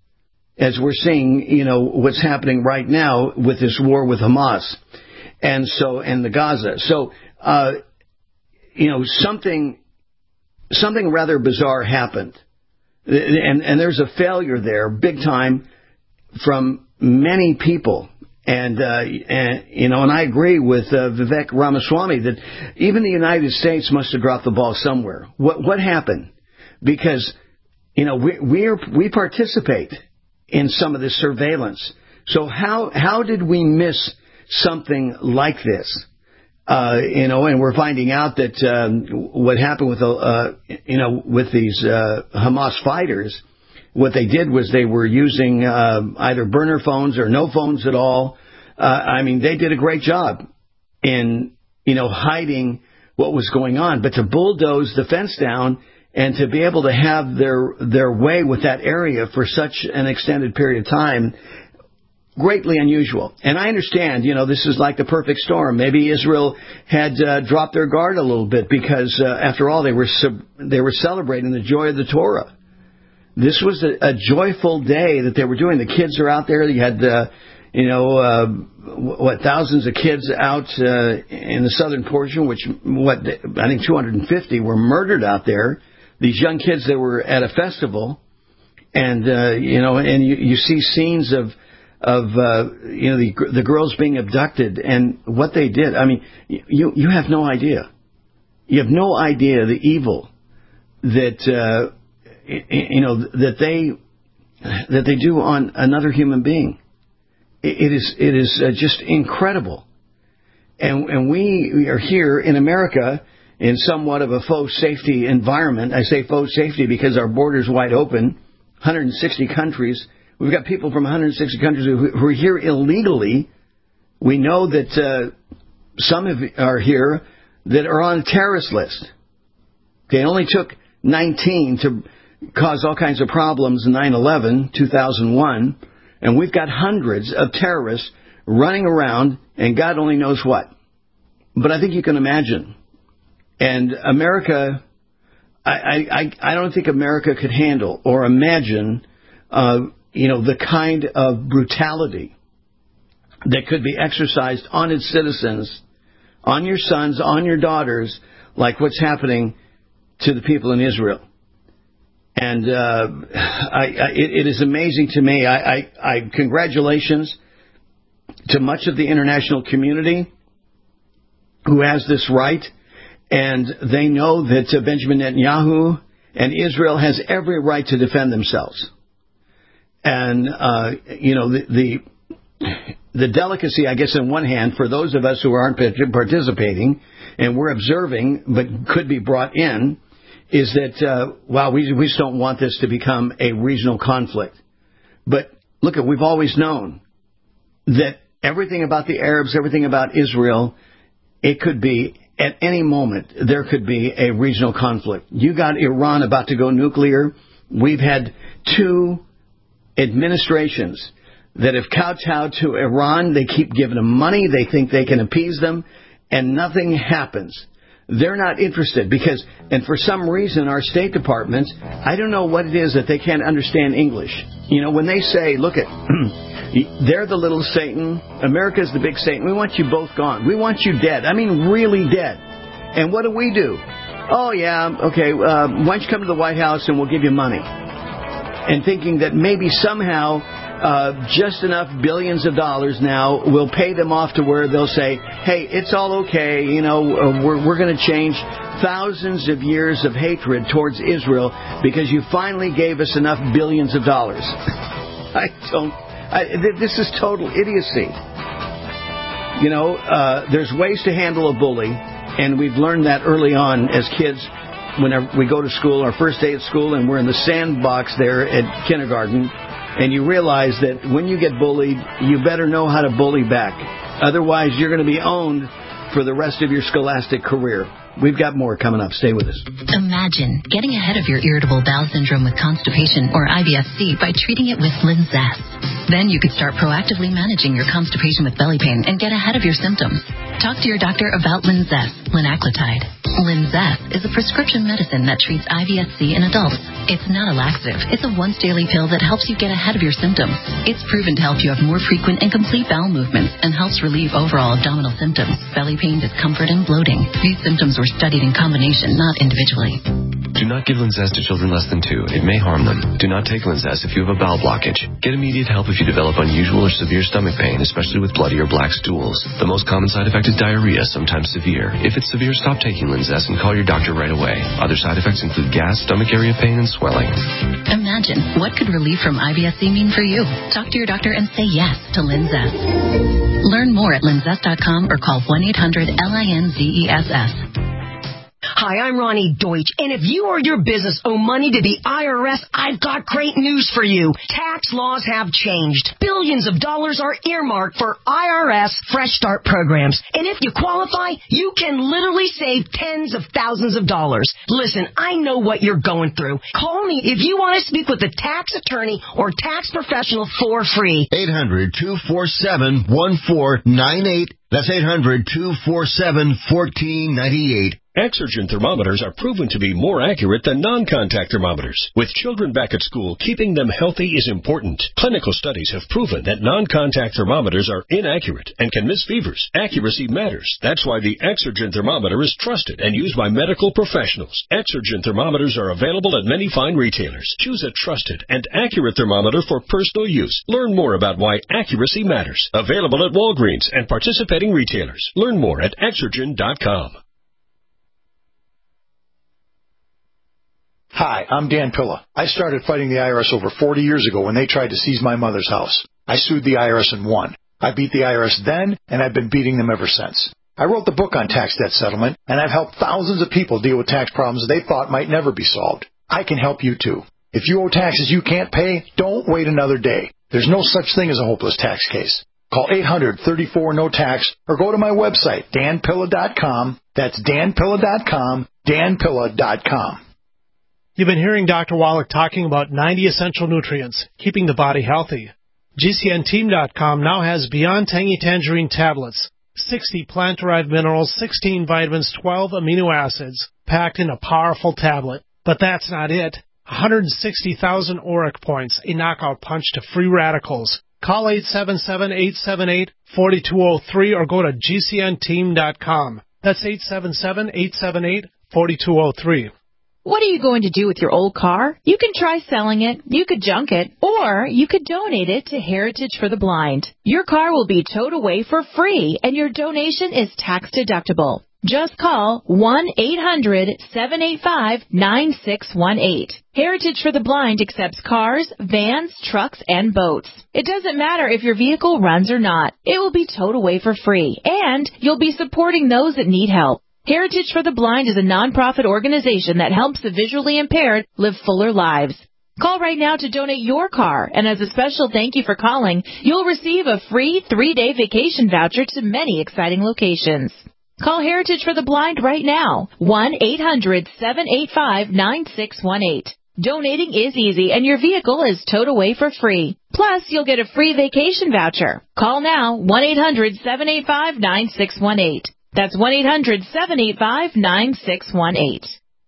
as we're seeing, you know, what's happening right now with this war with Hamas, and so and the Gaza. So, uh, you know, something something rather bizarre happened, and and there's a failure there, big time, from many people. And, uh, and, you know, and I agree with uh, Vivek Ramaswamy that even the United States must have dropped the ball somewhere. What what happened? Because, you know, we we we participate in some of this surveillance. So how how did we miss something like this? Uh, you know, and we're finding out that um, what happened with, uh, you know, with these uh, Hamas fighters, what they did was they were using uh, either burner phones or no phones at all. Uh, I mean, they did a great job in, you know, hiding what was going on. But to bulldoze the fence down and to be able to have their their way with that area for such an extended period of time, greatly unusual. And I understand, you know, this is like the perfect storm. Maybe Israel had uh, dropped their guard a little bit because, uh, after all, they were sub- they were celebrating the joy of the Torah. This was a, a joyful day that they were doing. The kids are out there. You had, uh, you know, uh, what, thousands of kids out uh, in the southern portion, which, what, I think two hundred fifty were murdered out there. These young kids that were at a festival. And, uh, you know, and you, you see scenes of, of uh, you know, the, the girls being abducted and what they did. I mean, you, you have no idea. You have no idea the evil that uh, you know that they that they do on another human being. It is it is uh, just incredible, and and we, we are here in America in somewhat of a faux safety environment. I say faux safety because our border's wide open, one hundred sixty countries. We've got people from one hundred sixty countries who, who are here illegally. We know that uh, some have, are here that are on a terrorist list. Okay, it only took nineteen to cause all kinds of problems in nine eleven, two thousand one, and we've got hundreds of terrorists running around, and God only knows what. But I think you can imagine. And America, I, I, I don't think America could handle or imagine, uh, you know, the kind of brutality that could be exercised on its citizens, on your sons, on your daughters, like what's happening to the people in Israel. And uh, I, I, it, it is amazing to me. I, I, I congratulations to much of the international community who has this right, and they know that uh, Benjamin Netanyahu and Israel has every right to defend themselves. And uh, you know the, the the delicacy, I guess, on one hand, for those of us who aren't participating and we're observing but could be brought in, is that, uh, wow, we, we just don't want this to become a regional conflict. But look, we've always known that everything about the Arabs, everything about Israel, it could be, at any moment, there could be a regional conflict. You got Iran about to go nuclear. We've had two administrations that have kowtowed to Iran. They keep giving them money. They think they can appease them, and nothing happens. They're not interested because, and for some reason, our State Department, I don't know what it is that they can't understand English. You know, when they say, look at, they're the little Satan, America's the big Satan, we want you both gone. We want you dead. I mean, really dead. And what do we do? Oh, yeah, okay, uh, why don't you come to the White House and we'll give you money? And thinking that maybe somehow uh, just enough billions of dollars now will pay them off to where they'll say, hey, it's all okay, you know, uh, we're, we're going to change thousands of years of hatred towards Israel because you finally gave us enough billions of dollars. I don't, I, th- this is total idiocy. You know, uh, there's ways to handle a bully, and we've learned that early on as kids. Whenever we go to school, our first day at school, and we're in the sandbox there at kindergarten, and you realize that when you get bullied, you better know how to bully back. Otherwise, you're going to be owned for the rest of your scholastic career. We've got more coming up. Stay with us. Imagine getting ahead of your irritable bowel syndrome with constipation or I B S C by treating it with Linzess. Then you could start proactively managing your constipation with belly pain and get ahead of your symptoms. Talk to your doctor about Linzess, linaclotide. Linzess is a prescription medicine that treats I B S C in adults. It's not a laxative. It's a once-daily pill that helps you get ahead of your symptoms. It's proven to help you have more frequent and complete bowel movements and helps relieve overall abdominal symptoms, belly pain, discomfort, and bloating. These symptoms were studied in combination, not individually. Do not give Linzess to children less than two. It may harm them. Do not take Linzess if you have a bowel blockage. Get immediate help if you develop unusual or severe stomach pain, especially with bloody or black stools. The most common side effect is diarrhea, sometimes severe. If it's severe, stop taking Linzess and call your doctor right away. Other side effects include gas, stomach area pain, and swelling. Imagine, what could relief from I B S C mean for you? Talk to your doctor and say yes to Linzess. Learn more at linzess dot com or call one eight hundred L I N Z E S S. Hi, I'm Ronnie Deutsch, and if you or your business owe money to the I R S, I've got great news for you. Tax laws have changed. Billions of dollars are earmarked for I R S Fresh Start programs. And if you qualify, you can literally save tens of thousands of dollars. Listen, I know what you're going through. Call me if you want to speak with a tax attorney or tax professional for free. eight hundred, two four seven, one four nine eight. That's eight hundred, two four seven, one four nine eight. Exergen thermometers are proven to be more accurate than non-contact thermometers. With children back at school, keeping them healthy is important. Clinical studies have proven that non-contact thermometers are inaccurate and can miss fevers. Accuracy matters. That's why the Exergen thermometer is trusted and used by medical professionals. Exergen thermometers are available at many fine retailers. Choose a trusted and accurate thermometer for personal use. Learn more about why accuracy matters. Available at Walgreens and participating retailers. Learn more at Exergen dot com. Hi, I'm Dan Pilla. I started fighting the I R S over forty years ago when they tried to seize my mother's house. I sued the I R S and won. I beat the I R S then, and I've been beating them ever since. I wrote the book on tax debt settlement, and I've helped thousands of people deal with tax problems they thought might never be solved. I can help you, too. If you owe taxes you can't pay, don't wait another day. There's no such thing as a hopeless tax case. Call eight hundred, thirty-four, no tax or go to my website, dan pilla dot com. That's dan pilla dot com, dan pilla dot com. You've been hearing Doctor Wallach talking about ninety essential nutrients, keeping the body healthy. G C N team dot com now has Beyond Tangy Tangerine tablets, sixty plant-derived minerals, sixteen vitamins, twelve amino acids, packed in a powerful tablet. But that's not it. one hundred sixty thousand auric points, a knockout punch to free radicals. Call eight seven seven, eight seven eight, four two zero three or go to G C N team dot com. That's eight seven seven, eight seven eight, four two zero three. What are you going to do with your old car? You can try selling it, you could junk it, or you could donate it to Heritage for the Blind. Your car will be towed away for free, and your donation is tax deductible. Just call one eight hundred, seven eight five, nine six one eight. Heritage for the Blind accepts cars, vans, trucks, and boats. It doesn't matter if your vehicle runs or not. It will be towed away for free, and you'll be supporting those that need help. Heritage for the Blind is a nonprofit organization that helps the visually impaired live fuller lives. Call right now to donate your car, and as a special thank you for calling, you'll receive a free three-day vacation voucher to many exciting locations. Call Heritage for the Blind right now, one eight hundred, seven eight five, nine six one eight. Donating is easy, and your vehicle is towed away for free. Plus, you'll get a free vacation voucher. Call now, one eight hundred, seven eight five, nine six one eight. That's one eight hundred, seven eight five, nine six one eight.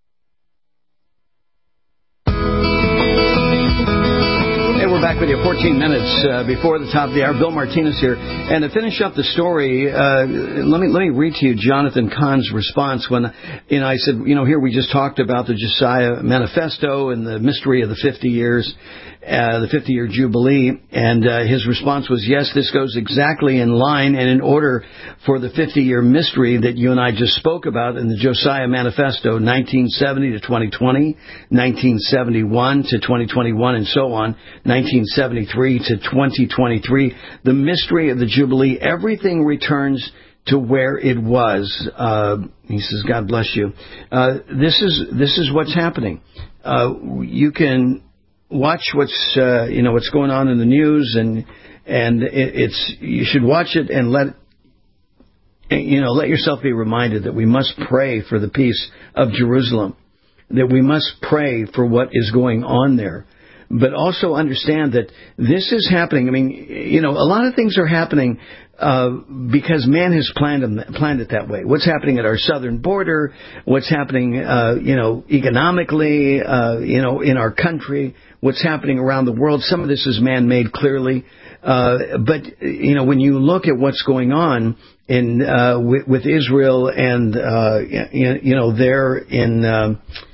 Hey, we're back with you fourteen minutes uh, before the top of the hour. Bill Martinez here. And to finish up the story, uh, let me let me read to you Jonathan Cahn's response when, you know, I said, you know, here we just talked about the Josiah Manifesto and the mystery of the fifty years. Uh, the fifty-year Jubilee, and uh, his response was, yes, this goes exactly in line and in order for the fifty-year mystery that you and I just spoke about in the Josiah Manifesto, nineteen seventy to twenty twenty, nineteen seventy-one to twenty twenty-one, and so on, nineteen seventy-three to twenty twenty-three. The mystery of the Jubilee, everything returns to where it was. Uh, he says, God bless you. Uh, this is this is what's happening. Uh, you can watch what's uh, you know what's going on in the news, and and it, it's you should watch it and let you know let yourself be reminded that we must pray for the peace of Jerusalem, that we must pray for what is going on there, but also understand that this is happening. I mean, you know, a lot of things are happening uh, because man has planned them, planned it that way. What's happening at our southern border? What's happening, uh, you know, economically, uh, you know, in our country? What's happening around the world? Some of this is man-made, clearly. Uh, but, you know, when you look at what's going on in uh, with, with Israel and, uh, you, you know, there in uh,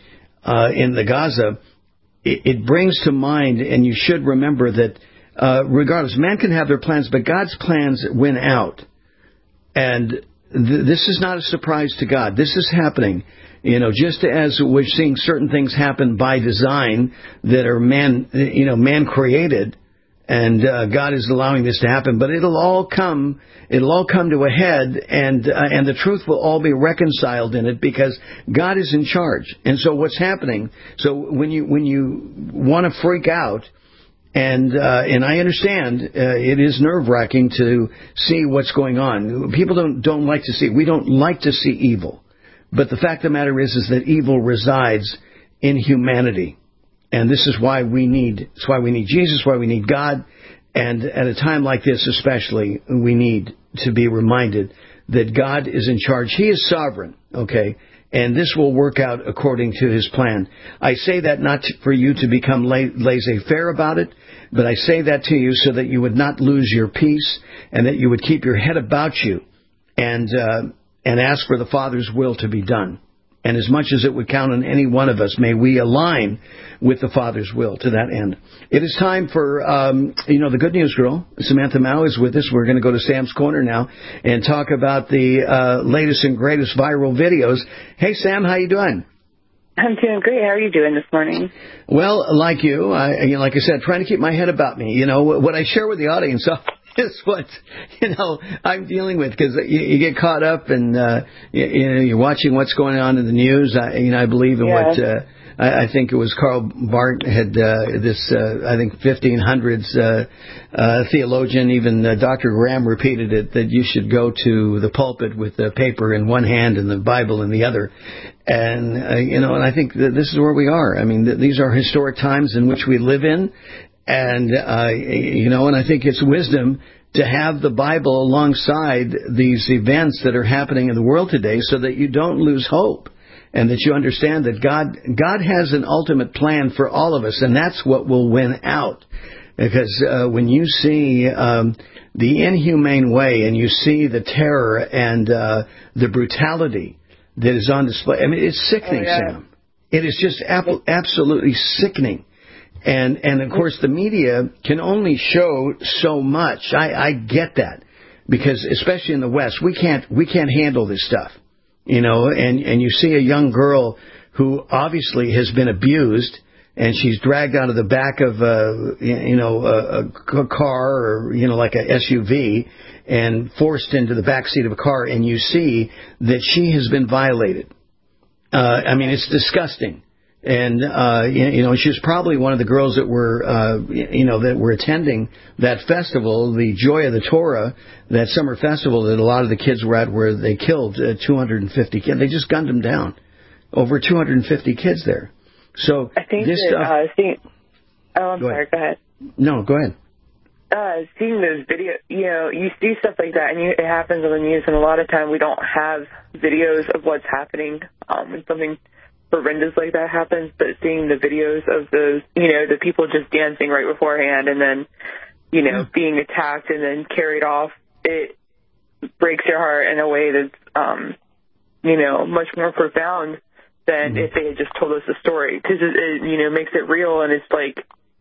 uh, in the Gaza, it, it brings to mind, and you should remember that uh, regardless, man can have their plans, but God's plans win out. And th- this is not a surprise to God. This is happening. You know, just as we're seeing certain things happen by design that are man, you know, man created, and uh, God is allowing this to happen. But it'll all come, it'll all come to a head, and uh, and the truth will all be reconciled in it because God is in charge. And so what's happening? So when you when you want to freak out, and uh, and I understand uh, it is nerve wracking to see what's going on. People don't don't like to see. We don't like to see evil. But the fact of the matter is, is that evil resides in humanity. And this is why we need, it's why we need Jesus, why we need God. And at a time like this especially, we need to be reminded that God is in charge. He is sovereign, okay? And this will work out according to His plan. I say that not for you to become laissez-faire about it, but I say that to you so that you would not lose your peace and that you would keep your head about you and, uh, and ask for the Father's will to be done. And as much as it would count on any one of us, may we align with the Father's will to that end. It is time for, um, you know, the Good News Girl. Samantha Mao is with us. We're going to go to Sam's Corner now and talk about the uh, latest and greatest viral videos. Hey, Sam, how you doing? I'm doing great. How are you doing this morning? Well, like you, I, you know, like I said, trying to keep my head about me. You know, what I share with the audience is what, you know, I'm dealing with, because you, you get caught up and, uh, you, you know, you're watching what's going on in the news. I, you know, I believe in yeah. what, uh, I, I think it was Karl Barth had, uh, this, uh, I think fifteen hundreds, uh, uh, theologian, even uh, Doctor Graham repeated it, that you should go to the pulpit with the paper in one hand and the Bible in the other. And, uh, you know, and I think that this is where we are. I mean, th- these are historic times in which we live in. And, uh, you know, and I think it's wisdom to have the Bible alongside these events that are happening in the world today, so that you don't lose hope, and that you understand that God, God has an ultimate plan for all of us, and that's what will win out. Because uh, when you see um, the inhumane way, and you see the terror and uh, the brutality that is on display, I mean, it's sickening, oh, yeah. Sam. It is just ap- absolutely sickening. And, and of course, the media can only show so much. I, I get that, because especially in the West, we can't we can't handle this stuff, you know. And, and you see a young girl who obviously has been abused, and she's dragged out of the back of a, you know, a, a car, or, you know, like a S U V, and forced into the back seat of a car, and you see that she has been violated. Uh, I mean, it's disgusting. And, uh, you know, she was probably one of the girls that were, uh, you know, that were attending that festival, the Joy of the Torah, that summer festival that a lot of the kids were at, where they killed uh, two hundred fifty kids. They just gunned them down. Over two hundred fifty kids there. So I think this that, stuff... uh, seeing, oh, I'm go sorry, ahead. go ahead. No, go ahead. Uh, seeing those videos, you know, you see stuff like that, and you, it happens on the news, and a lot of time we don't have videos of what's happening um, when something horrendous like that happens, but seeing the videos of those, you know, the people just dancing right beforehand, and then, you know, mm. being attacked and then carried off, it breaks your heart in a way that's, um, you know, much more profound than mm. if they had just told us the story, because it, it, you know, makes it real, and it's like,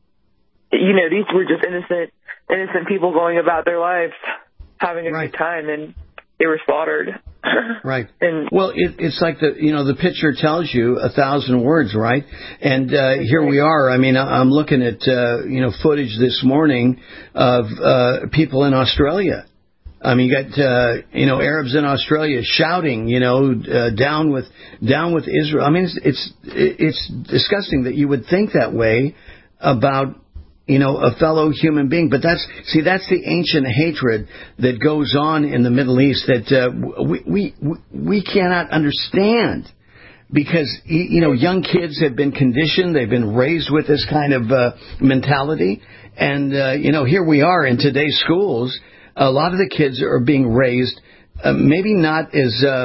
you know, these were just innocent, innocent people going about their lives, having a right. good time, and they were slaughtered. Right. And well, it, it's like the, you know, the picture tells you a thousand words, right? And uh, here we are. I mean, I'm looking at, uh, you know, footage this morning of uh, people in Australia. I mean, you got, uh, you know, Arabs in Australia shouting, you know, uh, down with, down with Israel. I mean, it's, it's, it's disgusting that you would think that way about, you know, a fellow human being. But that's, see, that's the ancient hatred that goes on in the Middle East that uh, we, we we cannot understand, because, you know, young kids have been conditioned, they've been raised with this kind of uh, mentality. And, uh, you know, here we are in today's schools, a lot of the kids are being raised uh, maybe not as uh,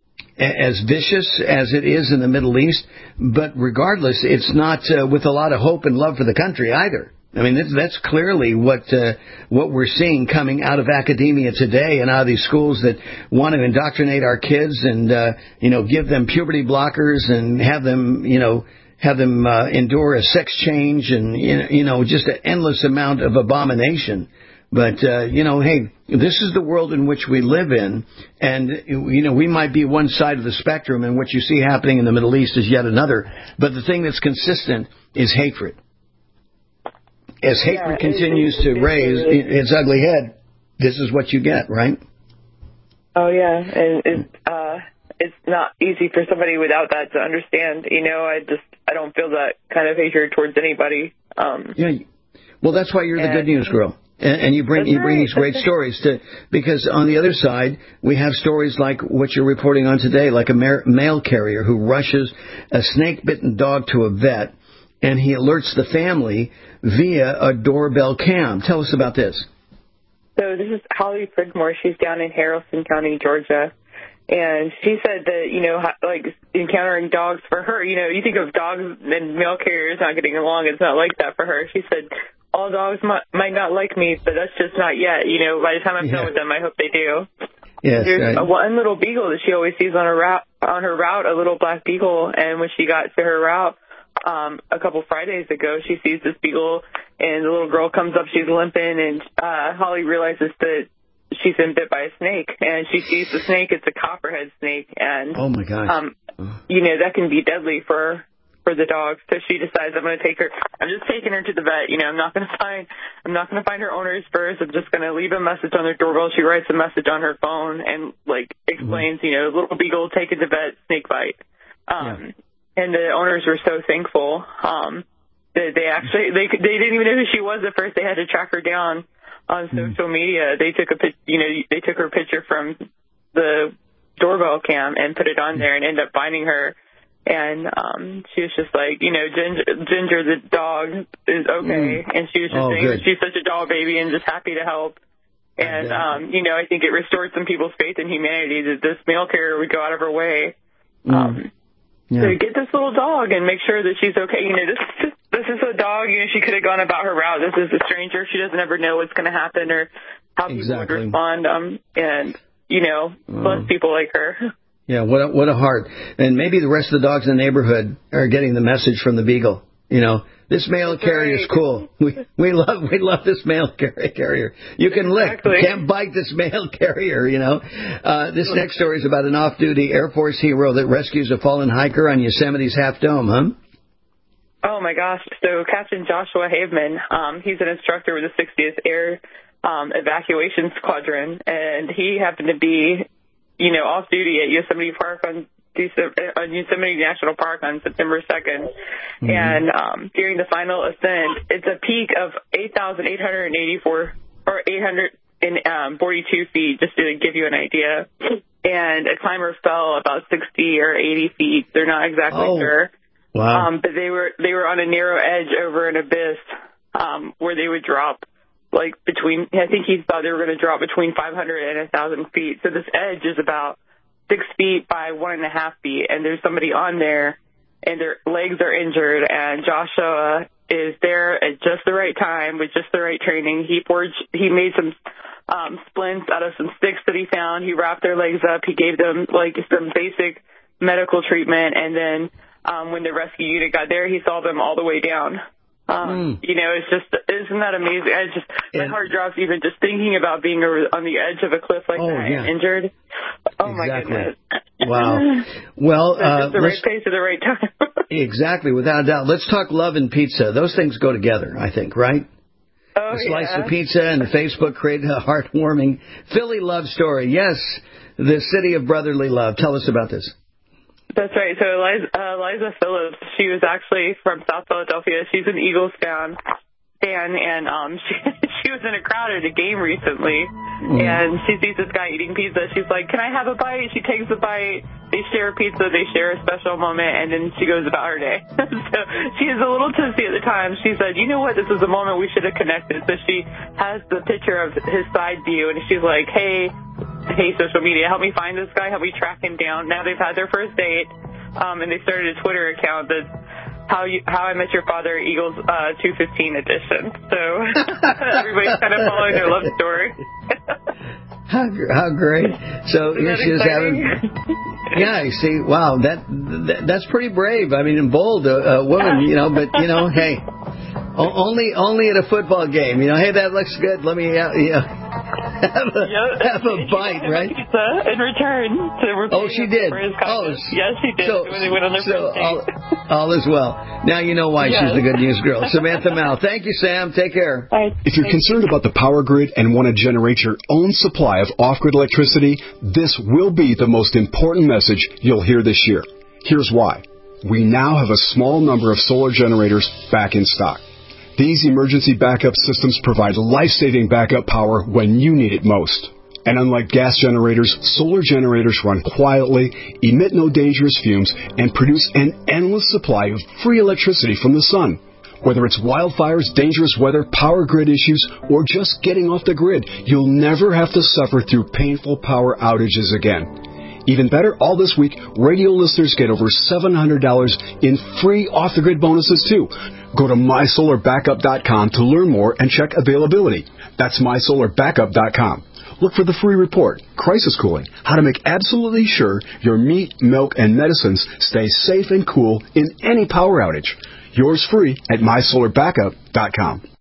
as vicious as it is in the Middle East, but regardless, it's not uh, with a lot of hope and love for the country either. I mean, that's, that's clearly what uh, what we're seeing coming out of academia today, and out of these schools that want to indoctrinate our kids and, uh, you know, give them puberty blockers and have them, you know, have them uh, endure a sex change and, you know, just an endless amount of abomination. But, uh, you know, hey, this is the world in which we live in. And, you know, we might be one side of the spectrum, and what you see happening in the Middle East is yet another. But the thing that's consistent is hatred. As hatred yeah, continues to raise its ugly head, this is what you get, right? Oh, yeah. And it's, uh, it's not easy for somebody without that to understand. You know, I just, I don't feel that kind of hatred towards anybody. Um, yeah. Well, that's why you're the good news girl. And, and you bring you bring these great stories to, because on the other side we have stories like what you're reporting on today, like a mail carrier who rushes a snake-bitten dog to a vet, and he alerts the family via a doorbell cam. Tell us about this. So this is Holly Pridmore. She's down in Haralson County, Georgia. And she said that, you know, like encountering dogs for her, you know, you think of dogs and mail carriers not getting along. It's not like that for her. She said, all dogs might, might not like me, but that's just not yet. You know, by the time I'm yeah. done with them, I hope they do. Yes, There's right. a, one little beagle that she always sees on her route, on her route, a little black beagle. And when she got to her route um, a couple Fridays ago, she sees this beagle, and the little girl comes up. She's limping, and uh, Holly realizes that she's been bit by a snake, and she sees the snake. It's a copperhead snake, and oh my gosh, um, you know that can be deadly for for the dog. So she decides I'm going to take her. I'm just taking her to the vet. You know, I'm not going to find I'm not going to find her owners first. I'm just going to leave a message on their doorbell. She writes a message on her phone and like explains, mm-hmm. you know, little beagle taken to vet, snake bite. Um, yeah. And the owners were so thankful. Um, that they actually they they didn't even know who she was at first. They had to track her down on social media. They took a pic, you know, they took her picture from the doorbell cam and put it on there and ended up finding her. And um, she was just like, you know, Ginger, Ginger the dog is okay. Mm. And she was just oh, saying good. she's such a doll baby and just happy to help. And, um, you know, I think it restored some people's faith in humanity that this mail carrier would go out of her way um, mm. yeah. to get this little dog and make sure that she's okay. You know, this, this is a dog. You know, she could have gone about her route. This is a stranger. She doesn't ever know what's going to happen or how people exactly. would respond. Um, and, you know, bless mm. people like her. Yeah, what a, what a heart. And maybe the rest of the dogs in the neighborhood are getting the message from the beagle. You know, this mail carrier is cool. We we love we love this mail carrier. You can exactly. lick, you can't bite this mail carrier. You know, uh, this next story is about an off-duty Air Force hero that rescues a fallen hiker on Yosemite's Half Dome. Huh? Oh my gosh! So Captain Joshua Haveman, um, he's an instructor with the sixtieth Air um, Evacuation Squadron, and he happened to be, you know, off duty at Yosemite Park on, on Yosemite National Park on September second. Mm-hmm. And um, during the final ascent, it's a peak of eight thousand eight hundred eighty-four or eight hundred forty-two feet, just to give you an idea. And a climber fell about sixty or eighty feet. They're not exactly oh. sure. Wow. Um, but they were they were on a narrow edge over an abyss um, where they would drop. Like between, I think he thought they were going to drop between five hundred and one thousand feet. So this edge is about six feet by one and a half feet, and there's somebody on there, and their legs are injured, and Joshua is there at just the right time with just the right training. He forged, he made some um, splints out of some sticks that he found. He wrapped their legs up. He gave them like some basic medical treatment, and then um, when the rescue unit got there, he saw them all the way down. Um, mm. You know, it's just, isn't that amazing? I just, my and, heart drops even just thinking about being on the edge of a cliff like oh, that yeah. and injured. Oh exactly. my goodness. Wow. Well, uh, the right place at the right time. Exactly, without a doubt. Let's talk love and pizza. Those things go together, I think, right? Oh, a slice yeah. of pizza and the Facebook created a heartwarming Philly love story. Yes, the city of brotherly love. Tell us about this. That's right. So Eliza, uh, Eliza Phillips, she was actually from South Philadelphia. She's an Eagles fan, fan and um, she, she was in a crowd at a game recently, mm. and she sees this guy eating pizza. She's like, "Can I have a bite?" She takes a bite. They share pizza. They share a special moment, and then she goes about her day. So she is a little tipsy at the time. She said, "You know what? This is a moment we should have connected." So she has the picture of his side view, and she's like, "Hey, hey, social media, help me find this guy, help me track him down." Now they've had their first date, um, and they started a Twitter account that's How you How I Met Your Father Eagles uh, two fifteen edition. So everybody's kind of following their love story. how how great! So Isn't here she is having. Yeah, you see, wow, that, that that's pretty brave. I mean, and bold, a uh, woman, you know. But you know, hey, o- only only at a football game, you know. Hey, that looks good. Let me, uh, you know. Have a, yep. have a bite, right? Pizza in return to oh, she did. Oh, yes, she did. So, when they went on their so first date. all, all is well. Now you know why yes. she's the good news girl. Samantha Mal. Thank you, Sam. Take care. Bye. If you're concerned about the power grid and want to generate your own supply of off-grid electricity, this will be the most important message you'll hear this year. Here's why. We now have a small number of solar generators back in stock. These emergency backup systems provide life-saving backup power when you need it most. And unlike gas generators, solar generators run quietly, emit no dangerous fumes, and produce an endless supply of free electricity from the sun. Whether it's wildfires, dangerous weather, power grid issues, or just getting off the grid, you'll never have to suffer through painful power outages again. Even better, all this week, radio listeners get over seven hundred dollars in free off-the-grid bonuses, too. Go to my solar backup dot com to learn more and check availability. That's my solar backup dot com. Look for the free report, Crisis Cooling, how to make absolutely sure your meat, milk, and medicines stay safe and cool in any power outage. Yours free at my solar backup dot com.